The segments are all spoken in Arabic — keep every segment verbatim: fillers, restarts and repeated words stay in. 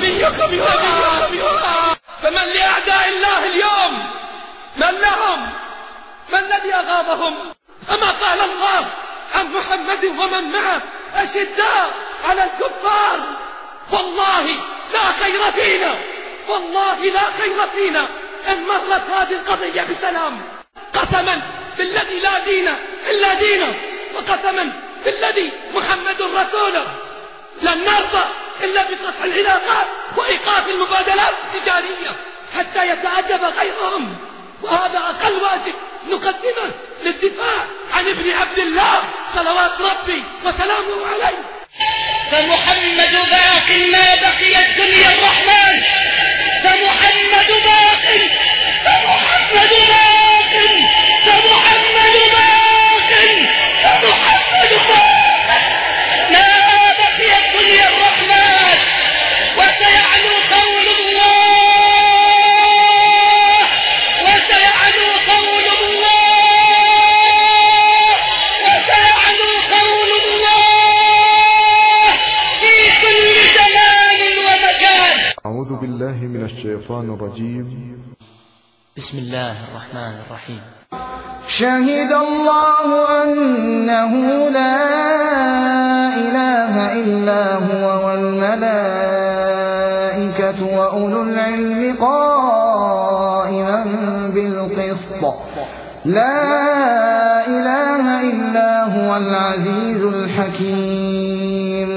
نبيكم يرى. فمن لأعداء الله اليوم؟ من لهم؟ ما الذي أغاظهم؟ أما قال الله عن محمد ومن معه أشداء على الكفار؟ والله لا خير فينا، والله لا خير فينا إن مرت هذه القضية بسلام. قسما بالذي لا دين إلا دينه، وقسما بالذي محمد رسوله، لن نرضى إلا بقطع العلاقات وإيقاف المبادلات التجارية حتى يتأدب غيرهم. وهذا أقل واجب نقدمه للدفاع عن ابن عبد الله صلوات ربي وسلامه عليه. فمحمد باق ما بقي الدنيا الرحمن، فمحمد باق، فمحمد باق، فمحمد باق، فمحمد باق ما بقي الدنيا الرحمن. وسيعلو قول الله، وسيعلو قول الله، وسيعلو قول الله في كل زمان ومكان. أعوذ بالله من الشيطان الرجيم. بسم الله الرحمن الرحيم. شهد الله أنه لا إله إلا هو والملائكة وأولو العلم قائما بالقسط، لا إله إلا هو العزيز الحكيم.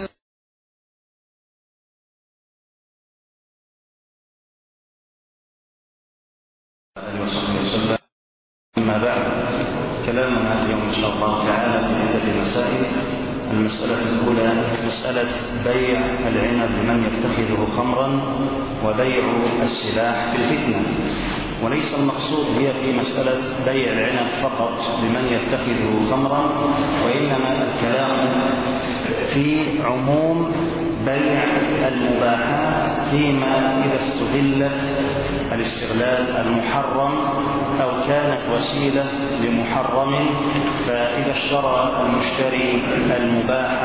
أما بعد، كلامنا اليوم إن شاء الله تعالى في عدة مسائل. المسألة الأولى مسألة بيع العنب لمن يتخذه خمرا وبيع السلاح في الفتنة. وليس المقصود هي في مسألة بيع العنب فقط لمن يتخذه خمرا، وإنما الكلام في عموم بيع المباحات فيما إذا استغلت الاستغلال المحرم أو كانت وسيلة لمحرم. فإذا اشترى المشتري المباح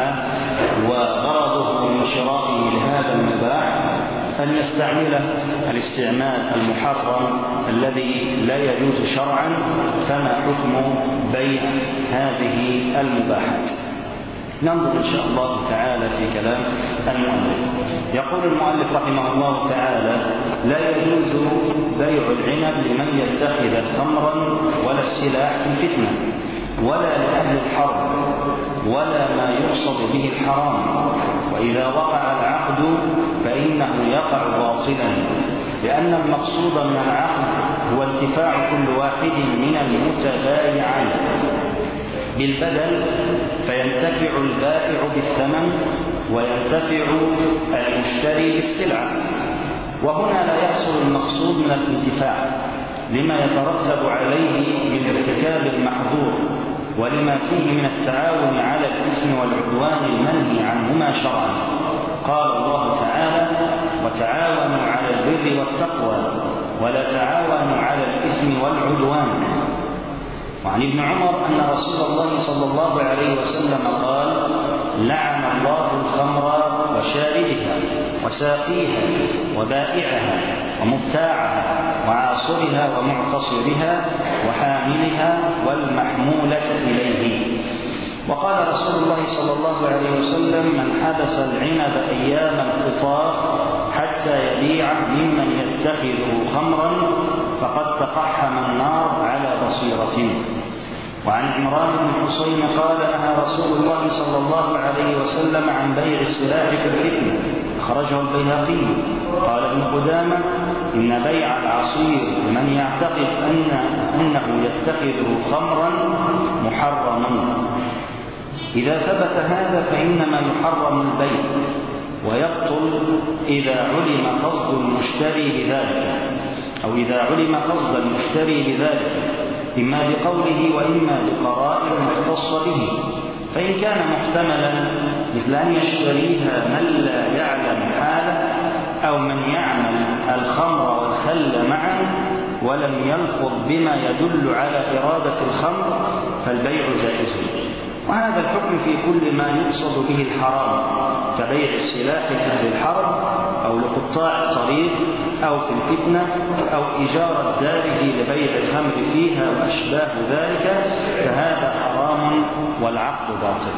وغرضه من شرائه لهذا المباح أن يستعمله الاستعمال المحرم الذي لا يجوز شرعا، فما حكم بيع هذه المباحات؟ ننظر إن شاء الله تعالى في كلام المؤلف. يقول المؤلف رحمه الله تعالى: لا يجوز بيع العنب لمن يتخذ خمرا ولا السلاح في الفتنة ولا لأهل الحرب ولا ما يقصد به الحرام. وإذا وقع العقد فإنه يقع باطلا، لأن المقصود من العقد هو انتفاع كل واحد من المتبايعين بالبدل، فينتفع البائع بالثمن وينتفع المشتري بالسلعة. وهنا لا يحصل المقصود من الانتفاع لما يترتب عليه من ارتكاب المحظور، ولما فيه من التعاون على الإثم والعدوان المنهي عنهما شرعا. قال الله تعالى: وتعاونوا على البر والتقوى ولا تعاونوا على الإثم والعدوان. وعن ابن عمر أن رسول الله صلى الله عليه وسلم قال: لعن الله الخمر وشاربها وساقيها وبائعها ومبتاعها وعاصرها ومعتصرها وحاملها والمحمولة إليه. وقال رسول الله صلى الله عليه وسلم: من حبس العنب أيام القطاف حتى يبيع ممن يتخذه خمرا فقد تقحم النار على بصيرة. وعن عمران بن حسين قال: نهى رسول الله صلى الله عليه وسلم عن بيع السلاح في الفتنة، أخرجه البيهقي. قال ابن قدامة: إن بيع العصير لمن يعتقد أن أنه يتخذه خمرا محرم. إذا ثبت هذا فإنما يحرم البيع ويبطل إذا علم قصد المشتري بذلك، أو إذا علم قصد المشتري بذلك إما بقوله وإما بقرائن مختصة به. فإن كان محتملا مثل أن يشتريها من لا يعلم حاله أو من يعمل الخمر والخل معا ولم يلفظ بما يدل على إرادة الخمر فالبيع جائز. وهذا الحكم في كل ما يقصد به الحرام كبيع السلاح لأهل الحرب أو لقطاع الطريق أو في الفتنة أو إجارة داره لبيع الخمر فيها وأشباه ذلك، فهذا حرام والعقد باطل.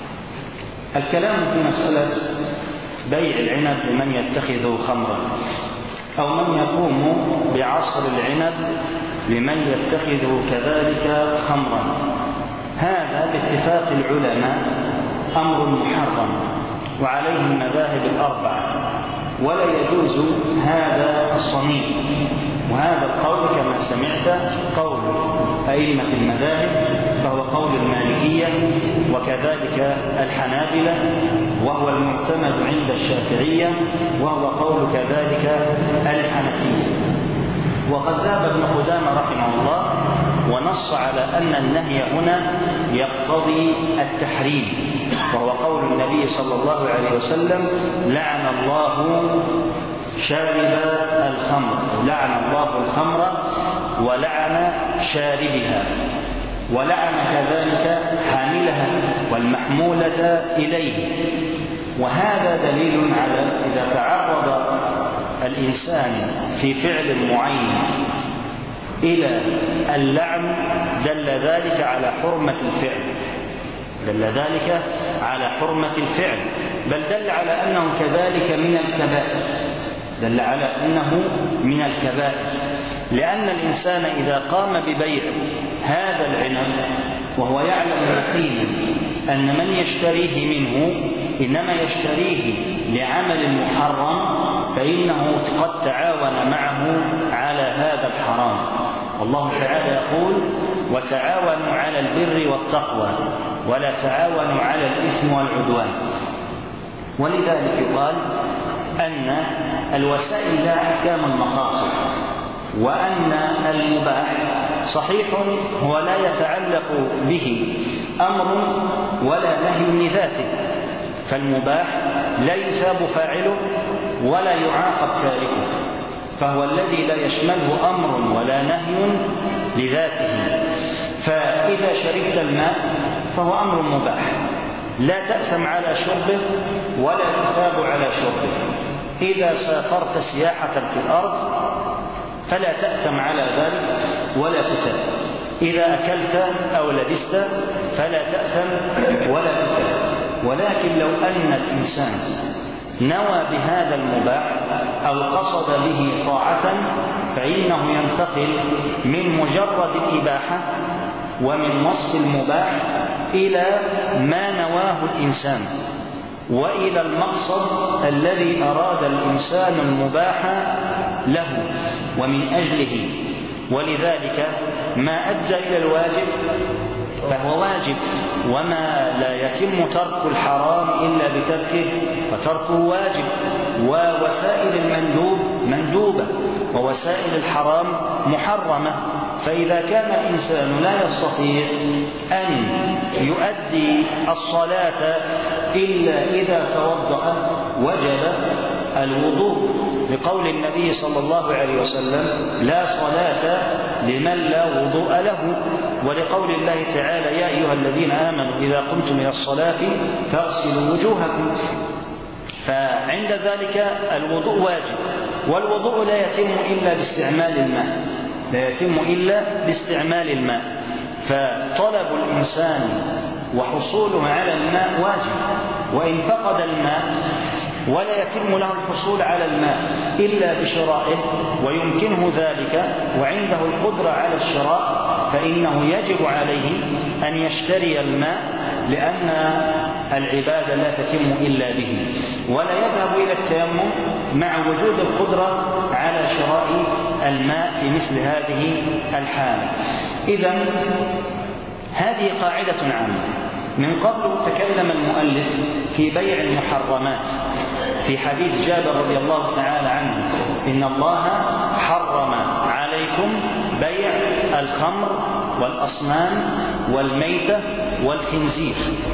الكلام في مسألة بيع العنب لمن يتخذه خمرا أو من يقوم بعصر العنب لمن يتخذه كذلك خمرا، هذا باتفاق العلماء أمر محرم وعليه المذاهب الأربعة، ولا يجوز هذا الصنيع. وهذا القول كما سمعت قول أئمة المذاهب، فهو قول المالكية وكذلك الحنابلة، وهو المعتمد عند الشافعية، وهو قول كذلك الحنفية. وقد ذهب ابن قدامة رحمه الله ونص على أن النهي هنا يقتضي التحريم، وهو قول النبي صلى الله عليه وسلم: لعن الله شارب الخمر، لعن الله الخمر ولعن شاربها، ولعن كذلك حاملها والمحمولة إليه. وهذا دليل على إذا تعرض الإنسان في فعل معين إلى اللعن دل ذلك على حرمة الفعل، دل ذلك على حرمة الفعل، بل دل على أنه كذلك من الكبائر، دل على أنه من الكبائر، لأن الإنسان إذا قام ببيع هذا العنب وهو يعلم يقينا أن من يشتريه منه إنما يشتريه لعمل محرم، فإنه قد تعاون معه على هذا الحرام. الله تعالى يقول: وتعاونوا على البر والتقوى ولا تعاونوا على الإثم والعدوان. ولذلك قال أن الوسائل لها أحكام المقاصد، وأن المباح صحيح هو لا يتعلق به أمر ولا نهي لذاته، فالمباح لا يثاب فاعله ولا يعاقب تاركه، فهو الذي لا يشمله أمر ولا نهي لذاته. فإذا شربت الماء فهو أمر مباح، لا تأثم على شربه ولا تثاب على شربه. إذا سافرت سياحة في الأرض فلا تأثم على ذلك ولا تثاب. إذا أكلت أو لبست فلا تأثم ولا تثاب. ولكن لو أن الإنسان نوى بهذا المباح أو قصد به طاعة، فإنه ينتقل من مجرد الإباحة ومن وصف المباح إلى ما نواه الإنسان وإلى المقصد الذي أراد الإنسان المباح له ومن أجله. ولذلك ما أدى إلى الواجب فهو واجب، وما لا يتم ترك الحرام إلا بتركه فتركه واجب. ووسائل المندوب مندوبة ووسائل الحرام محرمة. فإذا كان الإنسان لا يستطيع أن يؤدي الصلاة إلا إذا توضأ وجب الوضوء، لقول النبي صلى الله عليه وسلم: لا صلاة لمن لا وضوء له، ولقول الله تعالى: يا أيها الذين آمنوا إذا قمتم إلى الصلاة فاغسلوا وجوهكم. فعند ذلك الوضوء واجب، والوضوء لا يتم إلا باستعمال الماء، لا يتم إلا باستعمال الماء. فطلب الإنسان وحصوله على الماء واجب، وإن فقد الماء ولا يتم له الحصول على الماء إلا بشرائه ويمكنه ذلك وعنده القدرة على الشراء، فإنه يجب عليه أن يشتري الماء، لأن العبادة لا تتم إلا به، ولا يذهب إلى التيمم مع وجود القدرة على شراء الماء في مثل هذه الحالة. إذن هذه قاعدة عامة. من قبل تكلم المؤلف في بيع المحرمات في حديث جابر رضي الله تعالى عنه: إن الله حرم عليكم بيع الخمر والأصنام والميتة والخنزير.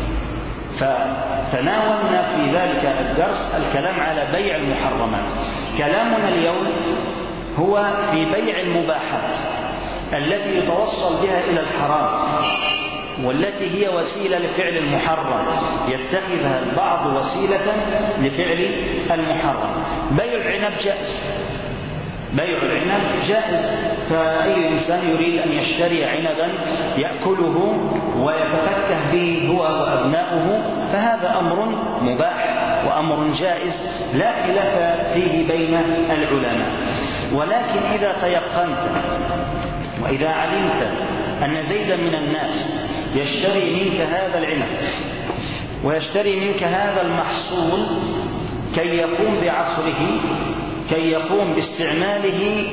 فتناولنا في ذلك الدرس الكلام على بيع المحرمات. كلامنا اليوم هو في بيع المباحات التي يتوصل بها إلى الحرام، والتي هي وسيلة لفعل المحرم، يتخذها البعض وسيلة لفعل المحرم. بيع العنب جائز، بيع العنب جائز، فأي إنسان يريد أن يشتري عنبا يأكله ويتفكه به هو وأبناؤه فهذا أمر مباح وأمر جائز لا خلاف فيه بين العلماء. ولكن إذا تيقنت وإذا علمت أن زيدا من الناس يشتري منك هذا العنب ويشتري منك هذا المحصول كي يقوم بعصره، كي يقوم باستعماله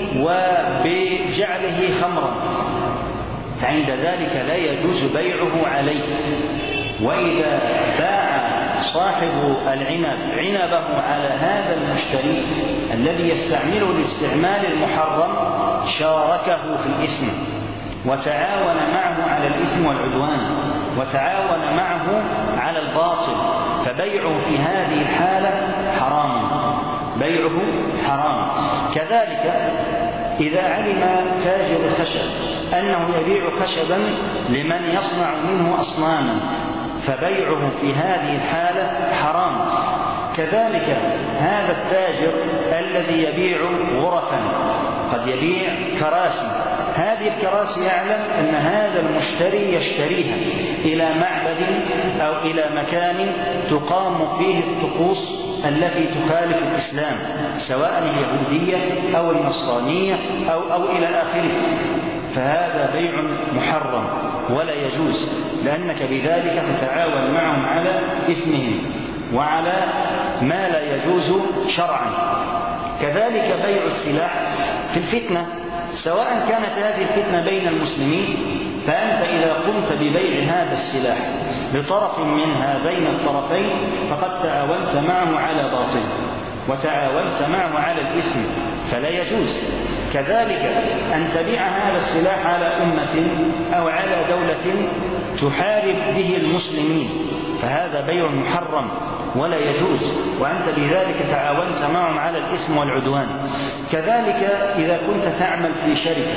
وبجعله خمرا، فعند ذلك لا يجوز بيعه عليه. وإذا باع صاحب العنب عنبه على هذا المشتري الذي يستعمله لاستعمال المحرم شاركه في الإثم وتعاون معه على الإثم والعدوان وتعاون معه على الباطل، فبيعه في هذه الحالة حرام، بيعه حرام. كذلك إذا علم تاجر الخشب أنه يبيع خشبا لمن يصنع منه أصناما فبيعه في هذه الحالة حرام. كذلك هذا التاجر الذي يبيع غرفا قد يبيع كراسي، هذه الكراسي يعلم أن هذا المشتري يشتريها إلى معبد أو إلى مكان تقام فيه الطقوس التي تخالف الإسلام سواء اليهودية أو النصرانية أو, أو إلى آخره، فهذا بيع محرم ولا يجوز، لأنك بذلك تتعاون معهم على إثمهم وعلى ما لا يجوز شرعا. كذلك بيع السلاح في الفتنة، سواء كانت هذه الفتنة بين المسلمين فأنت إذا قمت ببيع هذا السلاح لطرف من هذين الطرفين فقد تعاونت معه على باطل وتعاونت معه على الإثم فلا يجوز. كذلك أن تبيع هذا السلاح على أمة أو على دولة تحارب به المسلمين فهذا بيع محرم ولا يجوز، وأنت بذلك تعاونت معهم على الإثم والعدوان. كذلك إذا كنت تعمل في شركة،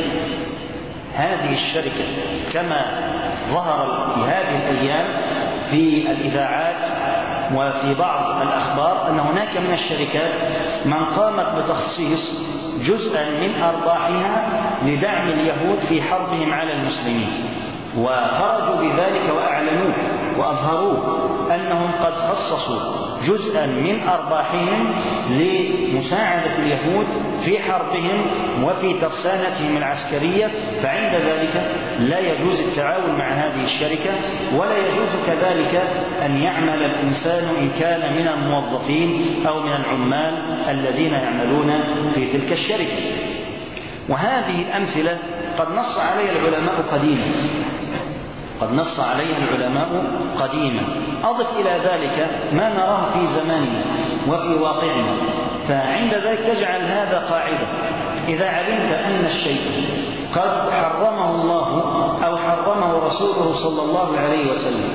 هذه الشركة كما ظهر في هذه الأيام في الإذاعات وفي بعض الأخبار أن هناك من الشركات من قامت بتخصيص جزءا من أرباحها لدعم اليهود في حربهم على المسلمين، وخرجوا بذلك وأعلنوه وأظهروه أنهم قد خصصوا جزءا من أرباحهم لمساعدة اليهود في حربهم وفي ترسانتهم العسكرية، فعند ذلك لا يجوز التعاون مع هذه الشركة، ولا يجوز كذلك أن يعمل الإنسان إن كان من الموظفين أو من العمال الذين يعملون في تلك الشركة. وهذه الأمثلة قد نص عليها العلماء قديما قد نص عليها العلماء قديما أضف إلى ذلك ما نراه في زماننا وفي واقعنا، فعند ذلك تجعل هذا قاعدة: إذا علمت أن الشيء قد حرمه الله أو حرمه رسوله صلى الله عليه وسلم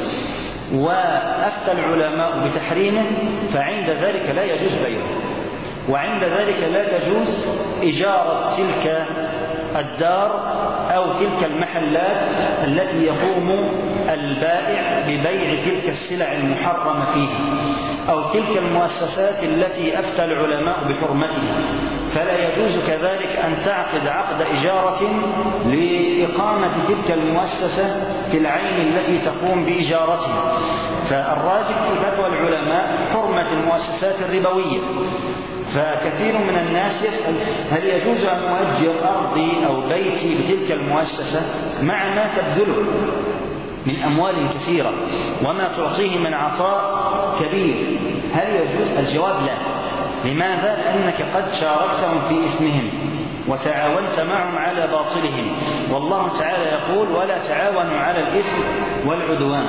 وأفتى العلماء بتحريمه فعند ذلك لا يجوز بيعه، وعند ذلك لا تجوز إجارة تلك الدار أو تلك المحلات التي يقوم البائع ببيع تلك السلع المحرمة فيه، أو تلك المؤسسات التي أفتى العلماء بحرمتها، فلا يجوز كذلك أن تعقد عقد إجارة لإقامة تلك المؤسسة في العين التي تقوم بإجارتها. فالراجح في فتوى العلماء حرمة المؤسسات الربوية، فكثير من الناس يسأل: هل يجوز أن أؤجر أرضي أو بيتي بتلك المؤسسة مع ما تبذله من أموال كثيرة وما تعطيه من عطاء كبير؟ هل يجوز؟ الجواب لا. لماذا؟ لأنك قد شاركتهم في إثمهم وتعاونت معهم على باطلهم، والله تعالى يقول: ولا تعاونوا على الإثم والعدوان.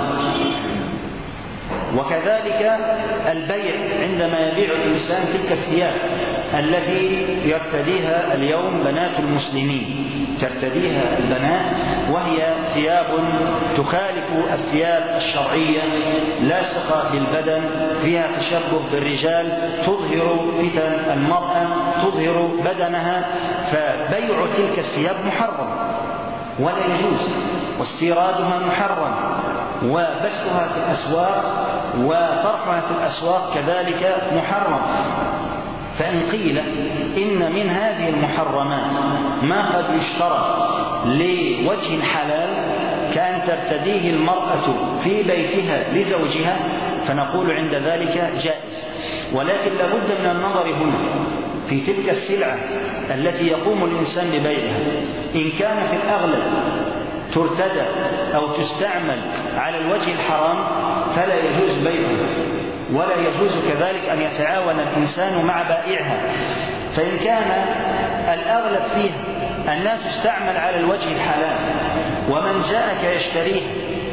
وكذلك البيع عندما يبيع الإنسان تلك الثياب التي يرتديها اليوم بنات المسلمين، ترتديها البنات وهي ثياب تخالف الثياب الشرعية، لاصقة للبدن، فيها تشبه بالرجال، تظهر فتن المرأة، تظهر بدنها، فبيع تلك الثياب محرم ولا يجوز. واستيرادها محرم، وبثها في الأسواق وطرحها في الأسواق كذلك محرم. فإن قيل إن من هذه المحرمات ما قد يشترى لوجه حلال كأن ترتديه المرأة في بيتها لزوجها، فنقول عند ذلك جائز. ولكن لابد من النظر هنا في تلك السلعة التي يقوم الإنسان ببيعها، إن كان في الأغلب ترتدى أو تستعمل على الوجه الحرام فلا يجوز بيعها، ولا يجوز كذلك أن يتعاون الإنسان مع بائعها. فإن كان الأغلب فيها أنها تستعمل على الوجه الحلال ومن جاءك يشتريه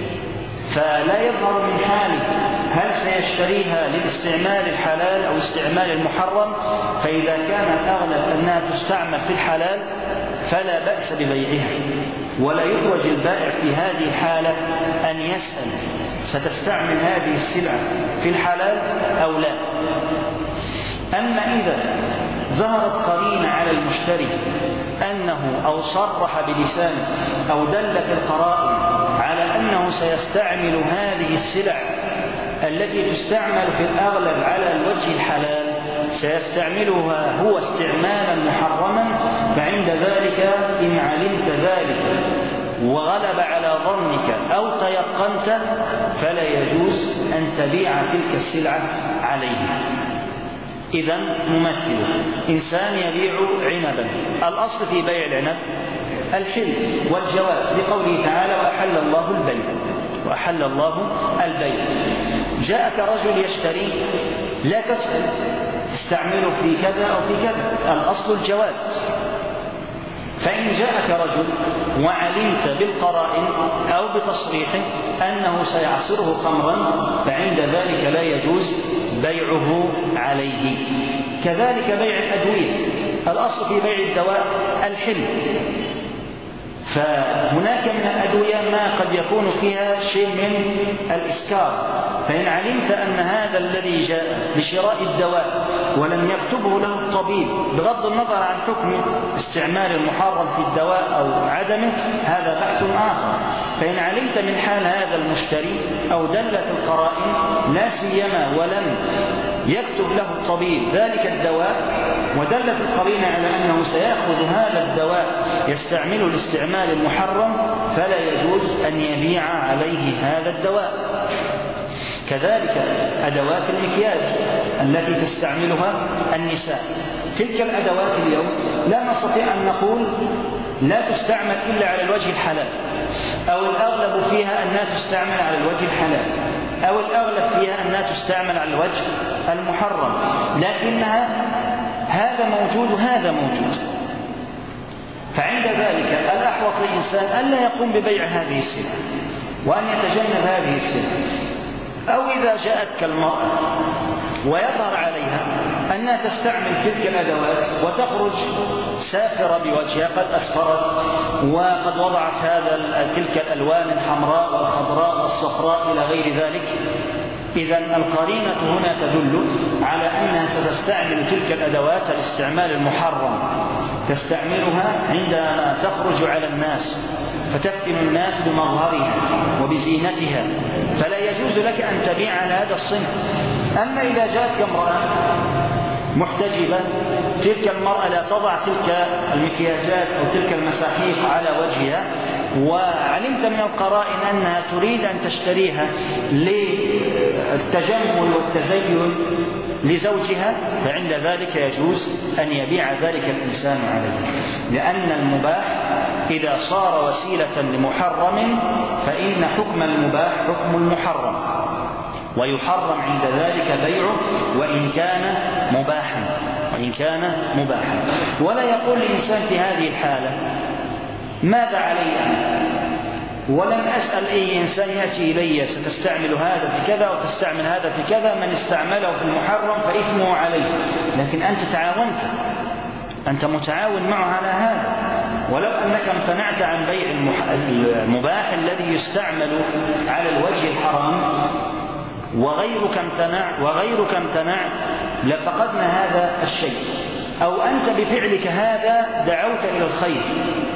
فلا يظهر من حاله هل سيشتريها للاستعمال الحلال أو استعمال المحرم، فإذا كان الأغلب أنها تستعمل في الحلال فلا بأس ببيعها، ولا يخرج البائع في هذه الحالة أن يسأل ستستعمل هذه السلعة في الحلال أو لا. أما إذا ظهرت قرينة على المشتري أنه أو صرح بلسانه أو دلت القرائن على أنه سيستعمل هذه السلع التي تستعمل في الأغلب على الوجه الحلال سيستعملها هو استعمالا محرما، فعند ذلك إن علمت ذلك وغلب على ظنك أو تيقنت فلا يجوز أن تبيع تلك السلعة عليه. إذن نمثل إنسان يبيع عنبا، الأصل في بيع العنب الحل والجواز لقوله تعالى وأحل الله البيع وأحل الله البيع. جاءك رجل يشتري، لا تسأل استعمله في كذا أو في كذا، الأصل الجواز. فإن جاءك رجل وعلمت بالقرائن أو بتصريحه أنه سيعصره خمرا فعند ذلك لا يجوز بيعه عليه. كذلك بيع الأدوية، الأصل في بيع الدواء الحل، فهناك من الأدوية ما قد يكون فيها شيء من الإسكار، فإن علمت أن هذا الذي جاء لشراء الدواء ولم يكتبه له الطبيب بغض النظر عن حكم استعمال المحرم في الدواء أو عدمه هذا بحث آخر. فإن علمت من حال هذا المشتري أو دلت القرائن لا سيما ولم يكتب له الطبيب ذلك الدواء ودلت القرينة على أنه سيأخذ هذا الدواء يستعمله الاستعمال المحرم فلا يجوز أن يبيع عليه هذا الدواء. كذلك أدوات المكياج التي تستعملها النساء، تلك الأدوات اليوم لا نستطيع أن نقول لا تستعمل إلا على الوجه الحلال، أو الأغلب فيها أنها تستعمل على الوجه الحلال، أو الأغلب فيها أنها تستعمل على الوجه المحرم، لكنها هذا موجود وهذا موجود. فعند ذلك الأحوط للإنسان ألا يقوم ببيع هذه السلع وأن يتجنب هذه السلع. أو إذا جاءتك المرأة ويظهر عليها أنها تستعمل تلك الأدوات وتخرج سافرة بوجهها قد أسفرت وقد وضعت هذا تلك الألوان الحمراء والخضراء والصفراء إلى غير ذلك، إذن القرينة هنا تدل على أنها ستستعمل تلك الأدوات الاستعمال المحرم، تستعملها عندما تخرج على الناس فتفتن الناس بمظهرها وبزينتها، فلا يجوز لك أن تبيع على هذا الصنف. أما إذا جاءتك امرأة محتجبة، تلك المرأة لا تضع تلك المكياجات أو تلك المساحيق على وجهها، وعلمت من القرائن أنها تريد أن تشتريها للتجمل والتزين لزوجها، فعند ذلك يجوز أن يبيع ذلك الإنسان عليه، لأن المباح إذا صار وسيلة لمحرم فإن حكم المباح حكم المحرم، ويحرم عند ذلك بيعه وإن كان مباحا وإن كان مباحا. ولا يقول الإنسان في هذه الحالة ماذا علي أنا؟ ولم أسأل أي إنسان يأتي إلي ستستعمل هذا في كذا وتستعمل هذا في كذا، من استعمله في المحرم فإثمه عليه، لكن أنت تعاونت، أنت متعاون معه على هذا. ولو أنك امتنعت عن بيع المباح الذي يستعمل على الوجه الحرام وغيرك امتنع وغيرك امتنع لفقدنا هذا الشيء. أو أنت بفعلك هذا دعوت إلى الخير،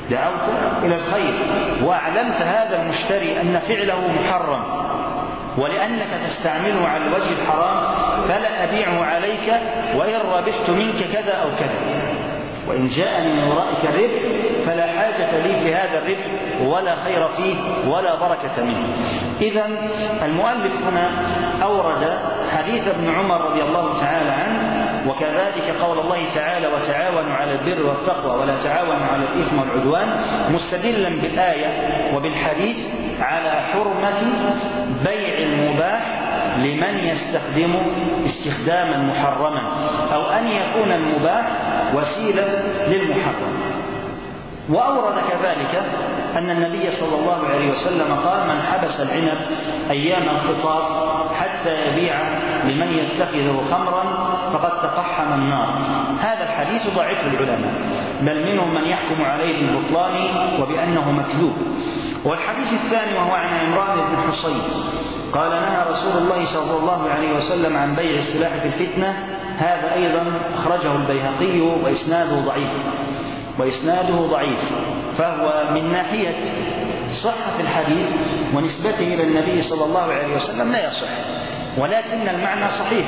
دعوت إلى الخير وأعلمت هذا المشتري أن فعله محرم ولأنك تستعمله على الوجه الحرام فلا أبيعه عليك وإن ربحت منك كذا أو كذا، وإن جاءني من ورائك الربح فلا حاجة لي في هذا الربح ولا خير فيه ولا بركة منه. إذن المؤلف هنا أورد حديث ابن عمر رضي الله تعالى عنه، وكذلك قول الله تعالى وتعاونوا على البر والتقوى ولا تعاونوا على الإثم والعدوان، مستدلا بالآية وبالحديث على حرمة بيع المباح لمن يستخدم استخداما محرما أو أن يكون المباح وسيلة للمحرم. وأورد كذلك أن النبي صلى الله عليه وسلم قال من حبس العنب أيام الخطاف حتى يبيع لمن يتخذه خمرا فقد تقحم النار. هذا الحديث ضعيف العلماء، بل منهم من يحكم عليه بالبطلان وبأنه مكذوب. والحديث الثاني وهو عن عمران بن حصين قال نهى رسول الله صلى الله عليه وسلم عن بيع السلاح في الفتنة. هذا أيضا أخرجه البيهقي وإسناده ضعيف وإسناده ضعيف فهو من ناحية صحة الحديث ونسبته إلى النبي صلى الله عليه وسلم لا يصح، ولكن المعنى صحيح.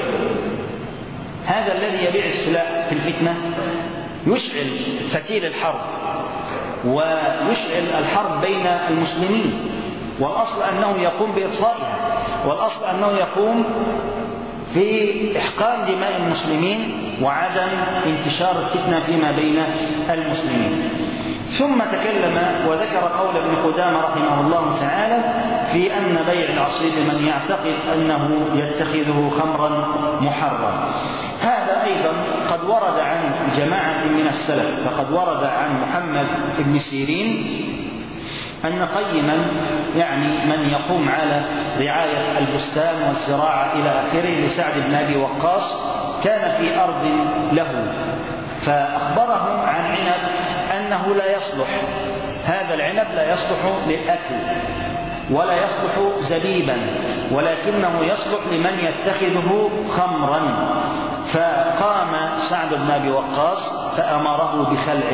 هذا الذي يبيع السلاح في الفتنة يشعل فتيل الحرب ويشعل الحرب بين المسلمين، والأصل أنه يقوم بإطفائها، والأصل أنه يقوم في إحقان دماء المسلمين وعدم انتشار الفتنة فيما بين المسلمين. ثم تكلم وذكر قول ابن قدامة رحمه الله تعالى في أن بيع العصير من يعتقد أنه يتخذه خمرا محرم. هذا أيضا قد ورد عن جماعة من السلف، فقد ورد عن محمد بن سيرين أن قيما يعني من يقوم على رعاية البستان والزراعة إلى آخره لسعد بن أبي وقاص كان في أرض له، فأخبره عن عنب أنه لا يصلح، هذا العنب لا يصلح للأكل ولا يصلح زبيبا ولكنه يصلح لمن يتخذه خمرا. فقام سعد بن أبي وقاص فأمره بخلعه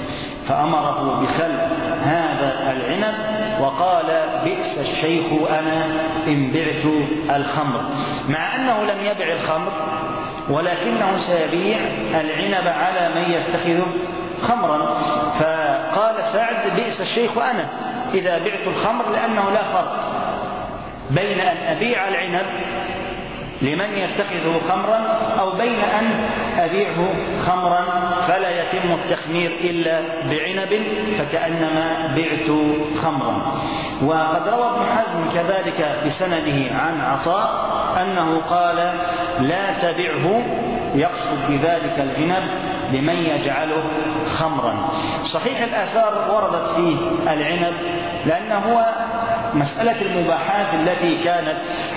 فأمره بخلع هذا العنب وقال بئس الشيخ أنا إن بعت الخمر، مع أنه لم يبع الخمر ولكنه سيبيع العنب على من يتخذه خمرا. فقال سعد بئس الشيخ أنا إذا بعت الخمر، لأنه لا فرق بين أن أبيع العنب لمن يتخذه خمرا أو بين أن أبيعه خمرا فلا يتم التخمير إلا بعنب فكأنما بعت خمرا. وقد روى ابن حزم كذلك بسنده عن عطاء أنه قال لا تبعه، يقصد بذلك العنب لمن يجعله خمرا. صحيح الآثار وردت فيه العنب لأنه هو مسألة المباحات التي كانت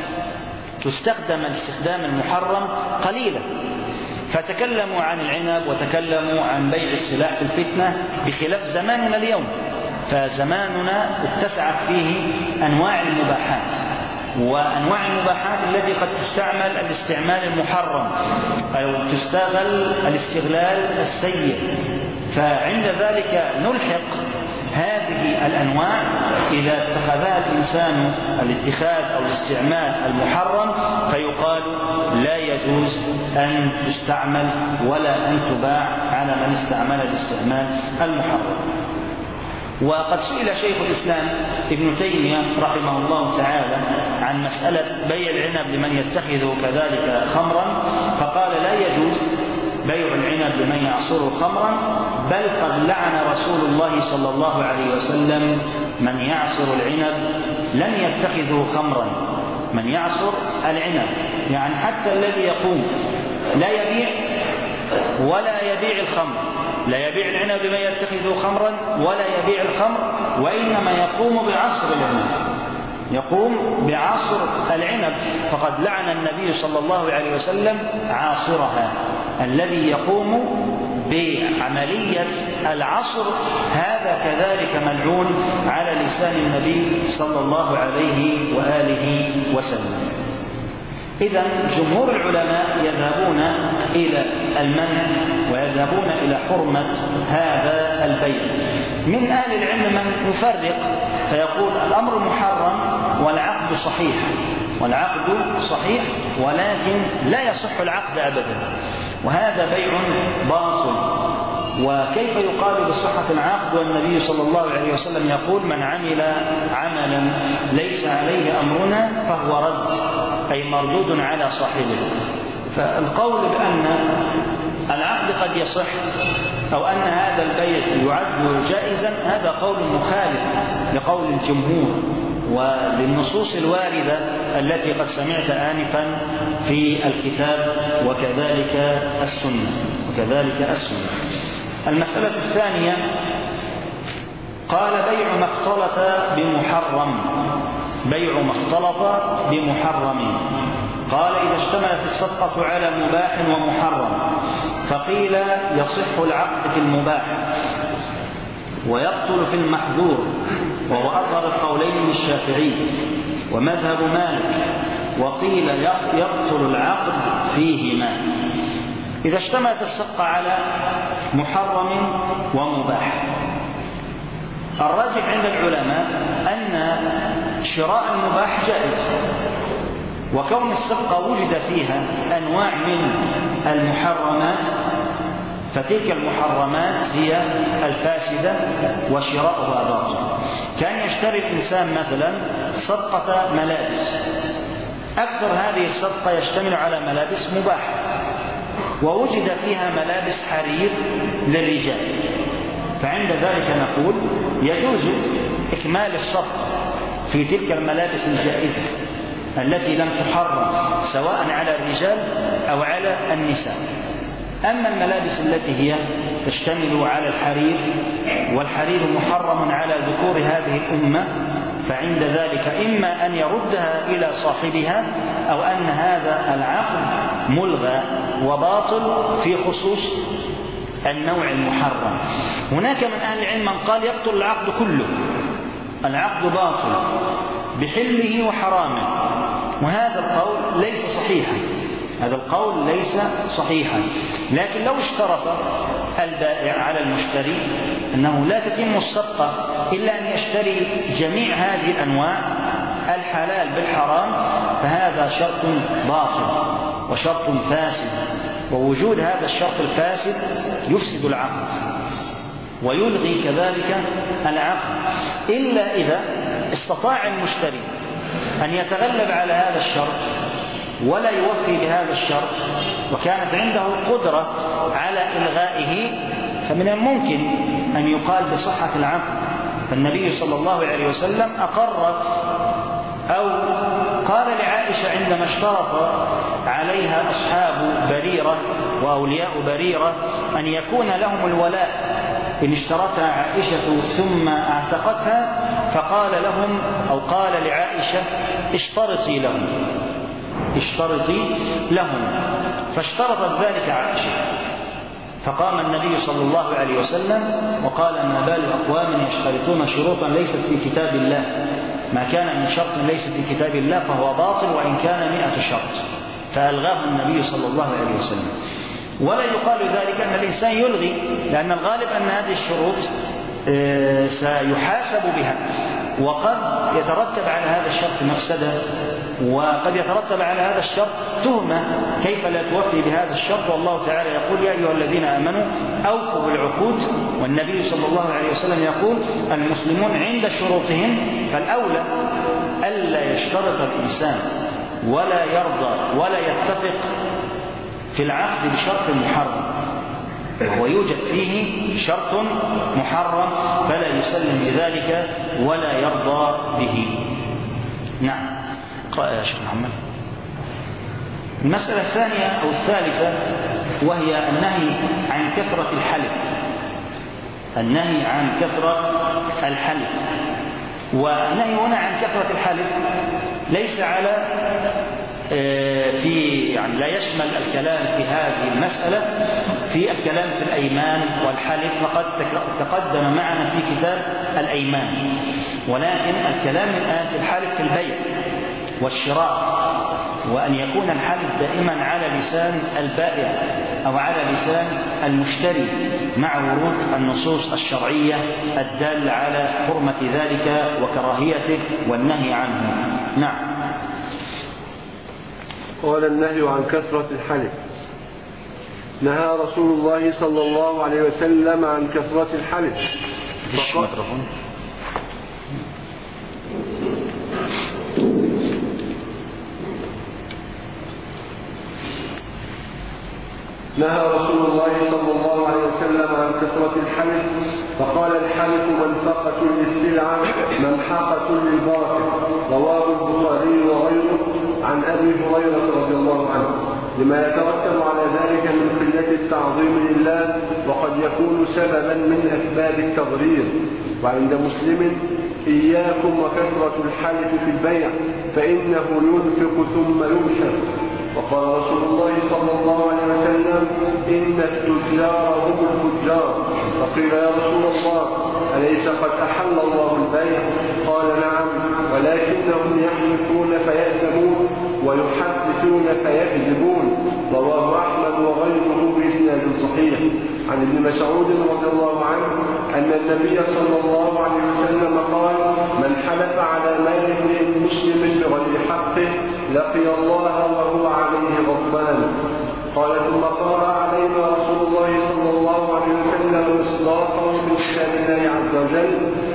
تستخدم الاستخدام المحرم قليلا، فتكلموا عن العنب وتكلموا عن بيع السلاح في الفتنة بخلاف زماننا اليوم. فزماننا اتسعت فيه أنواع المباحات، وأنواع المباحات التي قد تستعمل الاستعمال المحرم أو تستغل الاستغلال السيء، فعند ذلك نلحق هذه الأنواع إذا اتخذها الإنسان الاتخاذ أو الاستعمال المحرم فيقال لا يجوز أن تستعمل ولا أن تباع على من استعمل الاستعمال المحرم. وقد سئل شيخ الإسلام ابن تيمية رحمه الله تعالى عن مسألة بيع العنب لمن يتخذه كذلك خمرا، فقال لا يجوز بيع العنب لمن يعصره خمرا، بل قد لعن رسول الله صلى الله عليه وسلم من يعصر العنب لن يتخذه خمرا. من يعصر العنب يعني حتى الذي يقوم لا يبيع ولا يبيع الخمر، لا يبيع العنب لمن يتخذه خمرا ولا يبيع الخمر، وإنما يقوم بعصر العنب، يقوم بعصر العنب. فقد لعن النبي صلى الله عليه وسلم عاصرها، الذي يقوم بعملية العصر هذا كذلك ملعون على لسان النبي صلى الله عليه وآله وسلم. إذن جمهور العلماء يذهبون إلى المنع ويذهبون إلى حرمة هذا البيع. من أهل العلم من يفرق فيقول الأمر محرم والعقد صحيح، والعقد صحيح ولكن لا يصح العقد أبدا، وهذا بيع باطل. وكيف يقال بصحة العقد والنبي صلى الله عليه وسلم يقول من عمل عملا ليس عليه أمرنا فهو رد، أي مردود على صاحبه. فالقول بأن العقد قد يصح أو أن هذا البيع يعد جائزا هذا قول مخالف لقول الجمهور وللنصوص الواردة التي قد سمعت آنفا في الكتاب وكذلك السنة وكذلك السنة. المسألة الثانية قال بيع ما اختلط بمحرم، بيع ما اختلط بمحرم. قال إذا اشتملت الصفقة على مباح ومحرم فقيل يصح العقد في المباح ويبطل في المحظور، وهو أظهر القولين للشافعي ومذهب مالك، وقيل يبطل العقد فيهما. إذا اشتملت الصفقة على محرم ومباح، الراجح عند العلماء أن شراء المباح جائز، وكون الصفقة وجد فيها أنواع من المحرمات فتلك المحرمات هي الفاسدة وشراؤها باطل. كان يشتري الإنسان مثلا صفقة ملابس، أكثر هذه الصفقة يشتمل على ملابس مباحة، ووجد فيها ملابس حرير للرجال، فعند ذلك نقول يجوز إكمال الصفقة في تلك الملابس الجائزة التي لم تحرم سواء على الرجال أو على النساء. أما الملابس التي هي تشتمل على الحرير، والحرير محرم على ذكور هذه الأمة، فعند ذلك إما أن يردها إلى صاحبها أو أن هذا العقد ملغى وباطل في خصوص النوع المحرم. هناك من أهل العلم من قال يبطل العقد كله، العقد باطل بحله وحرامه، وهذا القول ليس صحيحا، هذا القول ليس صحيحا. لكن لو اشترط البائع على المشتري أنه لا تتم الصفقة إلا أن يشتري جميع هذه الأنواع الحلال بالحرام، فهذا شرط باطل وشرط فاسد، ووجود هذا الشرط الفاسد يفسد العقد ويلغي كذلك العقد، إلا إذا استطاع المشتري أن يتغلب على هذا الشرط ولا يوفي بهذا الشرط وكانت عنده القدرة على إلغائه، فمن الممكن أن يقال بصحة العقد. فالنبي صلى الله عليه وسلم أقر أو قال لعائشة عندما اشترط عليها أصحاب بريرة وأولياء بريرة أن يكون لهم الولاء إن اشترتها عائشة ثم اعتقتها، فقال لهم أو قال لعائشة اشترطي لهم اشترطي لهم فاشترطت ذلك عائشة، فقام النبي صلى الله عليه وسلم وقال ما بال أقوام يشترطون شروطا ليست في كتاب الله، ما كان من شرط ليس في كتاب الله فهو باطل وإن كان مئة شرط، فألغاه النبي صلى الله عليه وسلم. ولا يقال ذلك أن الإنسان يلغي، لأن الغالب أن هذه الشروط سيحاسب بها، وقد يترتب على هذا الشرط مفسدة، وقد يترتب على هذا الشرط تهمة كيف لا توفي بهذا الشرط. والله تعالى يقول يا أيها الذين آمنوا أوفوا بالعقود، والنبي صلى الله عليه وسلم يقول المسلمون عند شروطهم، فالأولى ألا يشترط الإنسان ولا يرضى ولا يتفق في العقد بشرط محرم، وهو يوجد فيه شرط محرم فلا يسلم بذلك ولا يرضى به. نعم، اقرأ يا شيخ محمد. المسألة الثانية أو الثالثة وهي النهي عن كثرة الحلف، النهي عن كثرة الحلف. والنهي هنا عن كثرة الحلف ليس على في يعني لا يشمل الكلام في هذه المسألة في الكلام في الأيمان والحلف، فقد تقدم معنا في كتاب الأيمان، ولكن الكلام الآن في الحلف في البيع والشراء، وأن يكون الحلف دائما على لسان البائع أو على لسان المشتري مع ورود النصوص الشرعية الدالة على حرمة ذلك وكراهيته والنهي عنه. نعم. قال النهي عن كثرة الحلف. نهى رسول الله صلى الله عليه وسلم عن كثرة الحلف. نهى رسول الله صلى الله عليه وسلم عن كثرة الحلف، فقال الحلف منفقة للسلعة ممحقة للبركة. رواه البخاري وغيره عن أبي هريرة رضي الله عنه، لما يترتب على ذلك من قلة التعظيم لله، وقد يكون سببا من أسباب التضرير. وعند مسلم: إياكم وكثرة الحلف في البيع فإنه ينفق ثم يمحق. وقال رسول الله صلى الله عليه وسلم: إن التجار هم الفجار. فقيل: يا رسول الله، أليس قد أحل الله البيع؟ قال: نعم، ولكنهم يحلفون فيأثمون ويحدثون فيكذبون. رواه أحمد وغيره بإسناد صحيح. عن ابن مسعود رضي الله عنه أن النبي صلى الله عليه وسلم قال: من حلف على مال امرئ مسلم بغير حقه لقي الله وهو عليه غضبان. قال: ثم قرأ علينا رسول الله صلى الله عليه وسلم مصداقا من كتاب الله عز وجل: